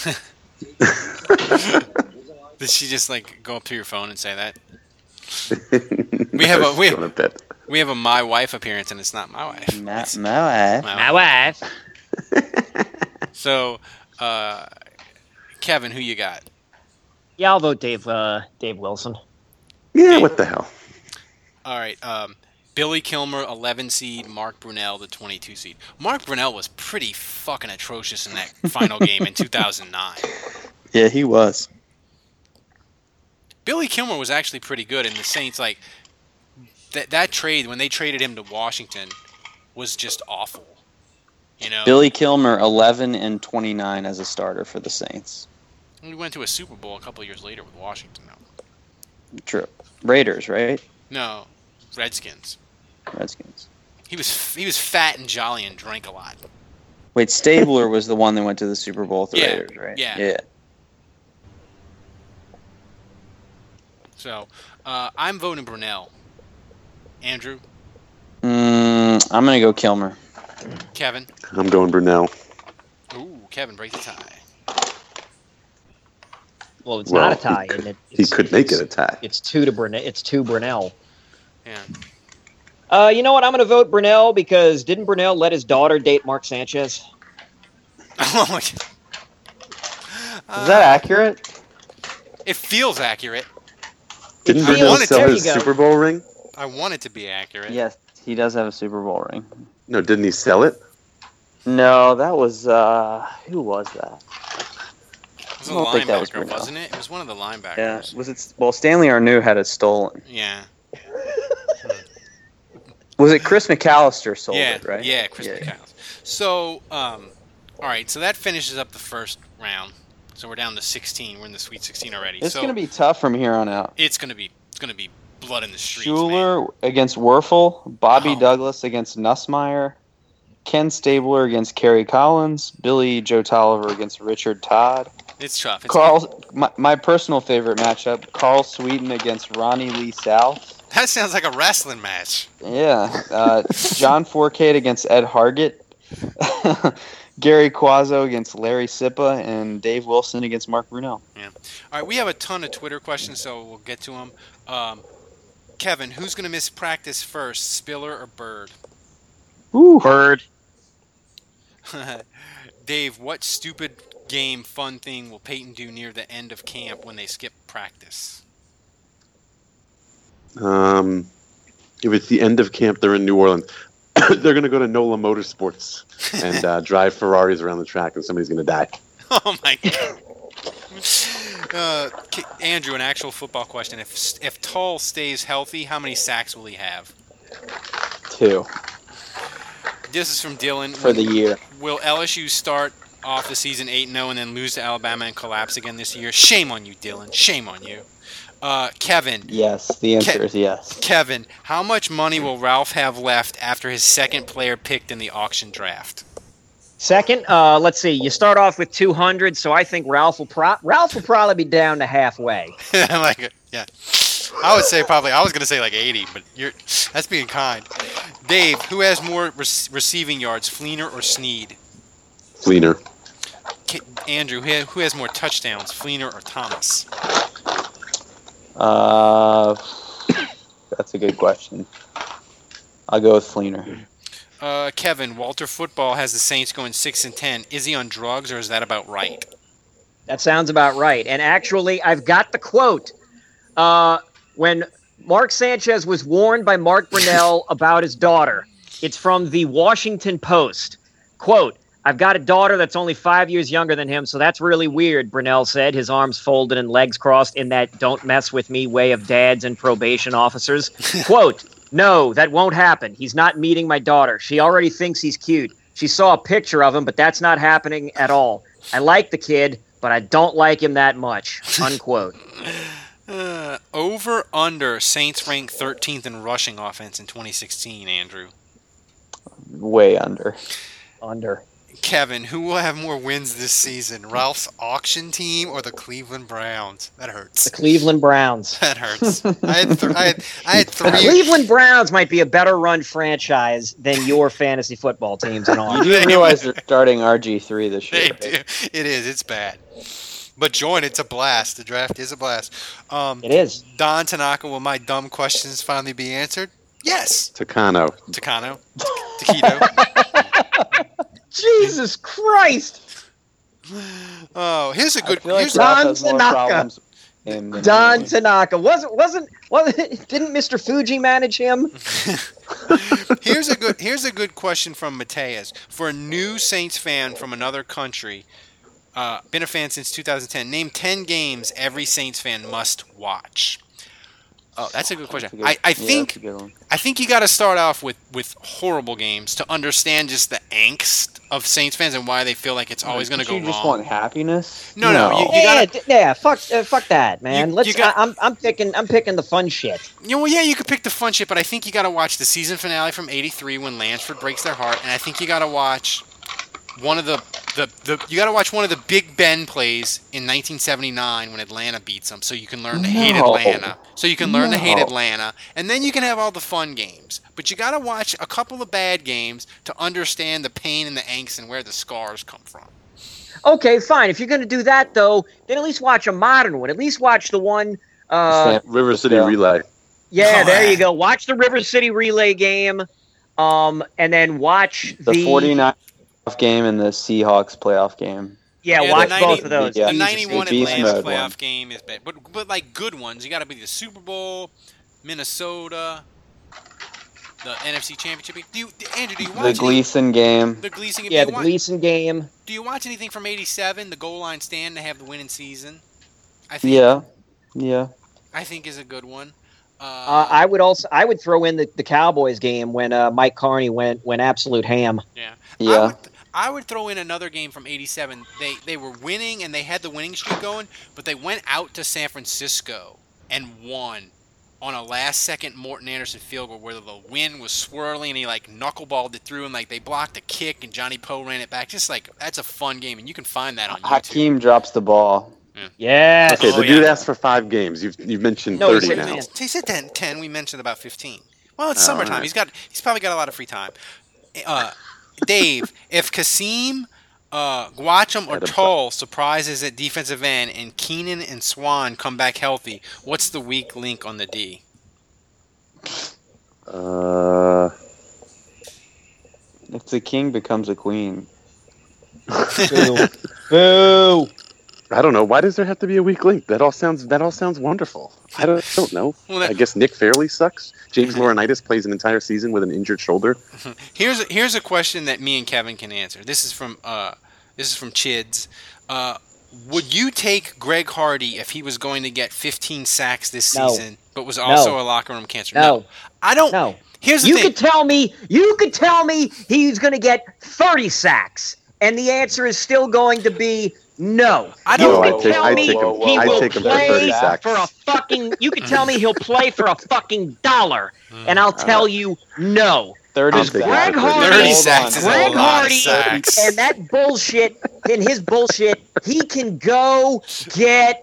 Did she just like go up to your phone and say that? We have a we, Going to bed. we have a my wife appearance, and it's not my wife. Ma- It's ma- my My wife. wife. So, uh, Kevin, who you got? Yeah, I'll vote Dave. Uh, Dave Wilson. Yeah, what the hell? All right. Um, Billy Kilmer, eleven seed. Mark Brunell, the twenty-two seed. Mark Brunell was pretty fucking atrocious in that final game in two thousand nine. Yeah, he was. Billy Kilmer was actually pretty good, and the Saints, like, that that trade, when they traded him to Washington, was just awful. You know? Billy Kilmer, eleven and twenty-nine as a starter for the Saints. We went to a Super Bowl a couple years later with Washington, though. True. Raiders, right? No, Redskins. Redskins. He was he was fat and jolly and drank a lot. Wait, Stabler was the one that went to the Super Bowl with the Yeah, Raiders, right? yeah. Yeah. So, uh, I'm voting Brunell. Andrew, Mm, I'm gonna go Kilmer. Kevin. I'm going Brunell. Ooh, Kevin, break the tie. Well, it's Well, not a tie, he isn't it? He It's- could make it it's- a tie. It's two to Brunell. It's two Brunell. Yeah. Uh, you know what? I'm going to vote Brunell because didn't Brunell let his daughter date Mark Sanchez? Oh my God. Is that accurate? It feels accurate. Didn't feels- Brunell wanted sell there his you go. Super Bowl ring? I want it to be accurate. Yes, he does have a Super Bowl ring. No, didn't he sell it? No, that was uh, who was that? It was a I don't think that was linebacker, Brunell. wasn't it? It was one of the Yeah, linebackers. was it? Well, Stanley Arnoux had it stolen. Yeah. Was it Chris McAllister sold Yeah, it, right? yeah, Chris McCallum. So, um, all right, so that finishes up the first round. So we're down to sixteen. We're in the Sweet sixteen already. It's so gonna be tough from here on out. It's gonna be. It's gonna be blood in the streets. Schuler man. against Werfel, Bobby Oh. Douglas against Nussmeier, Ken Stabler against Kerry Collins, Billy Joe Tolliver against Richard Todd. It's tough. It's Carl, my, my personal favorite matchup, Carl Sweeten against Ronnie Lee South. That sounds like a wrestling match. Yeah, uh, John Forcade against Ed Hargett, Gary Quazzo against Larry Sippa, and Dave Wilson against Mark Brunel. Yeah. All right, we have a ton of Twitter questions, so we'll get to them. Um, Kevin, who's going to miss practice first, Spiller or Bird? Ooh. Bird. Dave, what stupid game, fun thing will Peyton do near the end of camp when they skip practice? Um, if it's the end of camp, they're in New Orleans. They're going to go to NOLA Motorsports and uh, drive Ferraris around the track, and somebody's going to die. Oh, my God. Uh, K- Andrew, an actual football question. If if Tull stays healthy, how many sacks will he have? Two This is from Dylan. for the year. Will L S U start off the season eight and oh and then lose to Alabama and collapse again this year? Shame on you, Dylan. Shame on you. Uh, Kevin. Yes, the answer Ke- is yes. Kevin, how much money will Ralph have left after his second player picked in the auction draft? Second, uh, let's see. You start off with two hundred, so I think Ralph will pro- Ralph will probably be down to halfway. Like, yeah. I would say probably, I was going to say like eighty, but you're that's being kind. Dave, who has more re- receiving yards, Fleener or Snead? Fleener. K- Andrew, who who has more touchdowns, Fleener or Thomas? Uh, that's a good question. I'll go with Fleener. Uh, Kevin, Walter Football has the Saints going six and ten. Is he on drugs, or is that about right? That sounds about right. And actually, I've got the quote. Uh, when Mark Sanchez was warned by Mark Brunell about his daughter, it's from the Washington Post. Quote, I've got a daughter that's only five years younger than him, so that's really weird, Brunell said, his arms folded and legs crossed in that don't mess with me way of dads and probation officers. Quote, no, that won't happen. He's not meeting my daughter. She already thinks he's cute. She saw a picture of him, but that's not happening at all. I like the kid, but I don't like him that much. Unquote. Uh, over, under, Saints ranked thirteenth in rushing offense in twenty sixteen, Andrew. Way under. Under. Kevin, who will have more wins this season, Ralph's auction team or the Cleveland Browns? That hurts. The Cleveland Browns. That hurts. I had, th- I had, I had The three. Cleveland Browns might be a better run franchise than your fantasy football teams and all. You do realize they're starting R G three this They year. do. right? It is. It's bad. But join. It's a blast. The draft is a blast. Um, It is. Don Tanaka, will my dumb questions finally be answered? Yes. Takano. Takano. Taquito. Jesus Christ. Oh, here's a I good. feel like Here's Ralph Don has more Tanaka. problems with him than Don anyone. Tanaka. Wasn't wasn't wasn't didn't Mister Fuji manage him? Here's a good here's a good question from Mateus. For a new Saints fan from another country, uh, been a fan since two thousand ten, name ten games every Saints fan must watch. Oh, that's a good question. That's a good- I, I yeah, think that's a good one. I think you got to start off with, with horrible games to understand just the angst of Saints fans and why they feel like it's always going to Don't go you just wrong. want happiness? No, no, you- yeah, gotta- d- yeah, fuck, uh, fuck that, man. You- Let's. you got- I, I'm, I'm picking, I'm picking the fun shit. You know, well, yeah, you could pick the fun shit, but I think you got to watch the season finale from eighty-three when Lansford breaks their heart, and I think you got to watch one of the, the, the you got to watch one of the Big Ben plays in nineteen seventy-nine when Atlanta beats them, so you can learn to hate No. Atlanta. So you can learn to hate No. Atlanta, and then you can have all the fun games. But you got to watch a couple of bad games to understand the pain and the angst and where the scars come from. Okay, fine. If you're gonna do that though, then at least watch a modern one. At least watch the one. Uh, River City Yeah. Relay. yeah, Oh, there yeah. you go. Watch the River City Relay game, um, and then watch The, the, 49 playoff game and the Seahawks playoff game. Yeah, Yeah, the watch ninety both of those. yeah. The Jesus. ninety-one Beast Atlanta mode playoff one. game is bad, but but like good ones, you got to be the Super Bowl, Minnesota, the N F C Championship. Do you, Andrew? Do you watch The any- Gleason game. the Gleason game? Yeah, do, the you watch, Gleason game. do you watch anything from eighty-seven? The goal line stand to have the winning season. I think, Yeah. Yeah. I think is a good one. Uh, Uh, I would also, I would throw in the, the Cowboys game when uh, Mike Carney went went absolute ham. yeah. I Yeah. would, I would throw in another game from eighty-seven. They they were winning and they had the winning streak going, but they went out to San Francisco and won on a last-second Morton Anderson field goal where the wind was swirling and he like knuckleballed it through and like they blocked a kick and Johnny Poe ran it back. Just like that's a fun game and you can find that on YouTube. Hakeem drops the ball. Yeah. Okay, Oh, the dude yeah. asked for five games. You've you've mentioned No, he thirty said now. ten. He said ten, ten. We mentioned about fifteen. Well, it's Oh, summertime. alright. He's got he's probably got a lot of free time. Uh, Dave, if Kasim, uh, Guacham, or Had a bu- Toll surprises at defensive end and Keenan and Swan come back healthy, what's the weak link on the D? Uh, If the king becomes a queen. Boo. Boo. I don't know. Why does there have to be a weak link? That all sounds that all sounds wonderful. I don't, don't know. Well, that- I guess Nick Fairley sucks. James Laurinaitis plays an entire season with an injured shoulder. Here's a, here's a question that me and Kevin can answer. This is from uh, this is from Chids. Uh, would you take Greg Hardy if he was going to get fifteen sacks this No. season, but was also No. a locker room cancer? No. I don't. No. Here's the You thing. could tell me. You could tell me he's going to get thirty sacks, and the answer is still going to be no. I You don't. No, could I'd take- tell I'd me take him- he I'd will take him for play thirty sacks. for a fucking. You could tell me he'll play for a fucking dollar, and I'll tell you no. thirty I'll take it for Greg thirty. Hardy- thirty Hold sacks on. is a Greg lot Hardy of sacks. and that bullshit and his bullshit, he can go get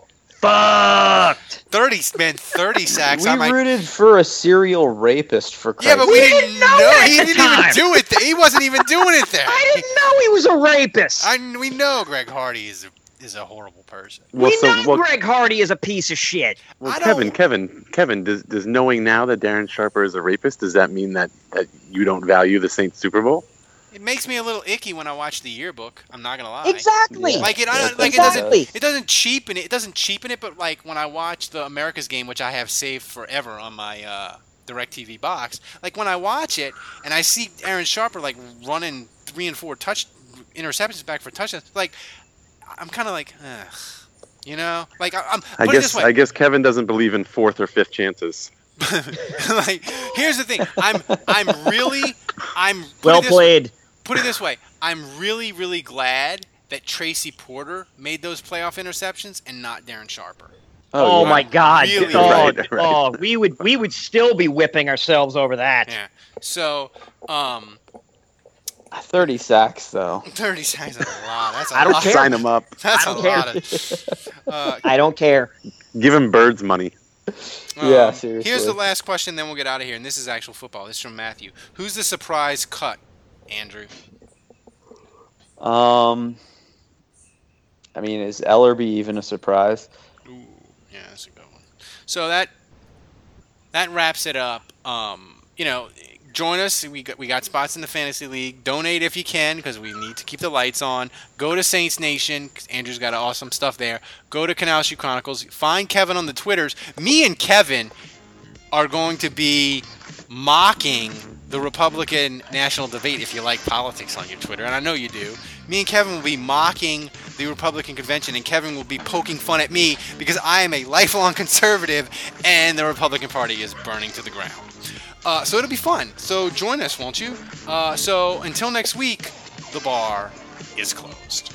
fucked. thirty, man, thirty sacks. We I might. rooted for a serial rapist for Christ's Yeah, but we, We didn't, didn't know that He at the didn't even time. do it. There. He wasn't even doing it there. I didn't know he was a rapist. I, we know Greg Hardy is a, is a horrible person. Well, we so, know well, Greg Hardy is a piece of shit. well, I Kevin, don't- Kevin, Kevin, does does knowing now that Darren Sharper is a rapist, does that mean that, that you don't value the Saints Super Bowl? It makes me a little icky when I watch the yearbook. I'm not gonna lie. Exactly. Yeah. Like it, I Yeah, don't, like it exactly. doesn't, it doesn't cheapen it. It doesn't cheapen it, but like when I watch the America's game, which I have saved forever on my uh, DirecTV box, like when I watch it and I see Aaron Sharper like running three and four touch interceptions back for touchdowns, like I'm kind of like, ugh, you know, like I, I'm. I Put it this guess way. I guess Kevin doesn't believe in fourth or fifth chances. like, here's the thing. I'm, I'm really, I'm. put Well it this- played. Put it this way, I'm really, really glad that Tracy Porter made those playoff interceptions and not Darren Sharper. Oh, yeah. my God! Really? Oh, Right, right. oh, we would we would still be whipping ourselves over that. Yeah. So, um, thirty sacks, though. thirty sacks is a lot. That's a I don't lot. care. Sign him up. That's I a don't care. lot of. Uh, I don't care. Give him birds money. Yeah, um, seriously. Here's the last question, then we'll get out of here. And this is actual football. This is from Matthew. Who's the surprise cut, Andrew? Um, I mean, is Ellerby even a surprise? Ooh, yeah, that's a good one. So that that wraps it up. Um, you know, join us. We got, we got spots in the fantasy league. Donate if you can because we need to keep the lights on. Go to Saints Nation. 'Cause Andrew's got awesome stuff there. Go to Canal Street Chronicles. Find Kevin on the Twitters. Me and Kevin are going to be mocking the Republican national debate if you like politics on your Twitter, and I know you do. Me and Kevin will be mocking the Republican convention, and Kevin will be poking fun at me because I am a lifelong conservative and the Republican Party is burning to the ground. Uh, so it'll be fun. So join us, won't you? Uh, so until next week, the bar is closed.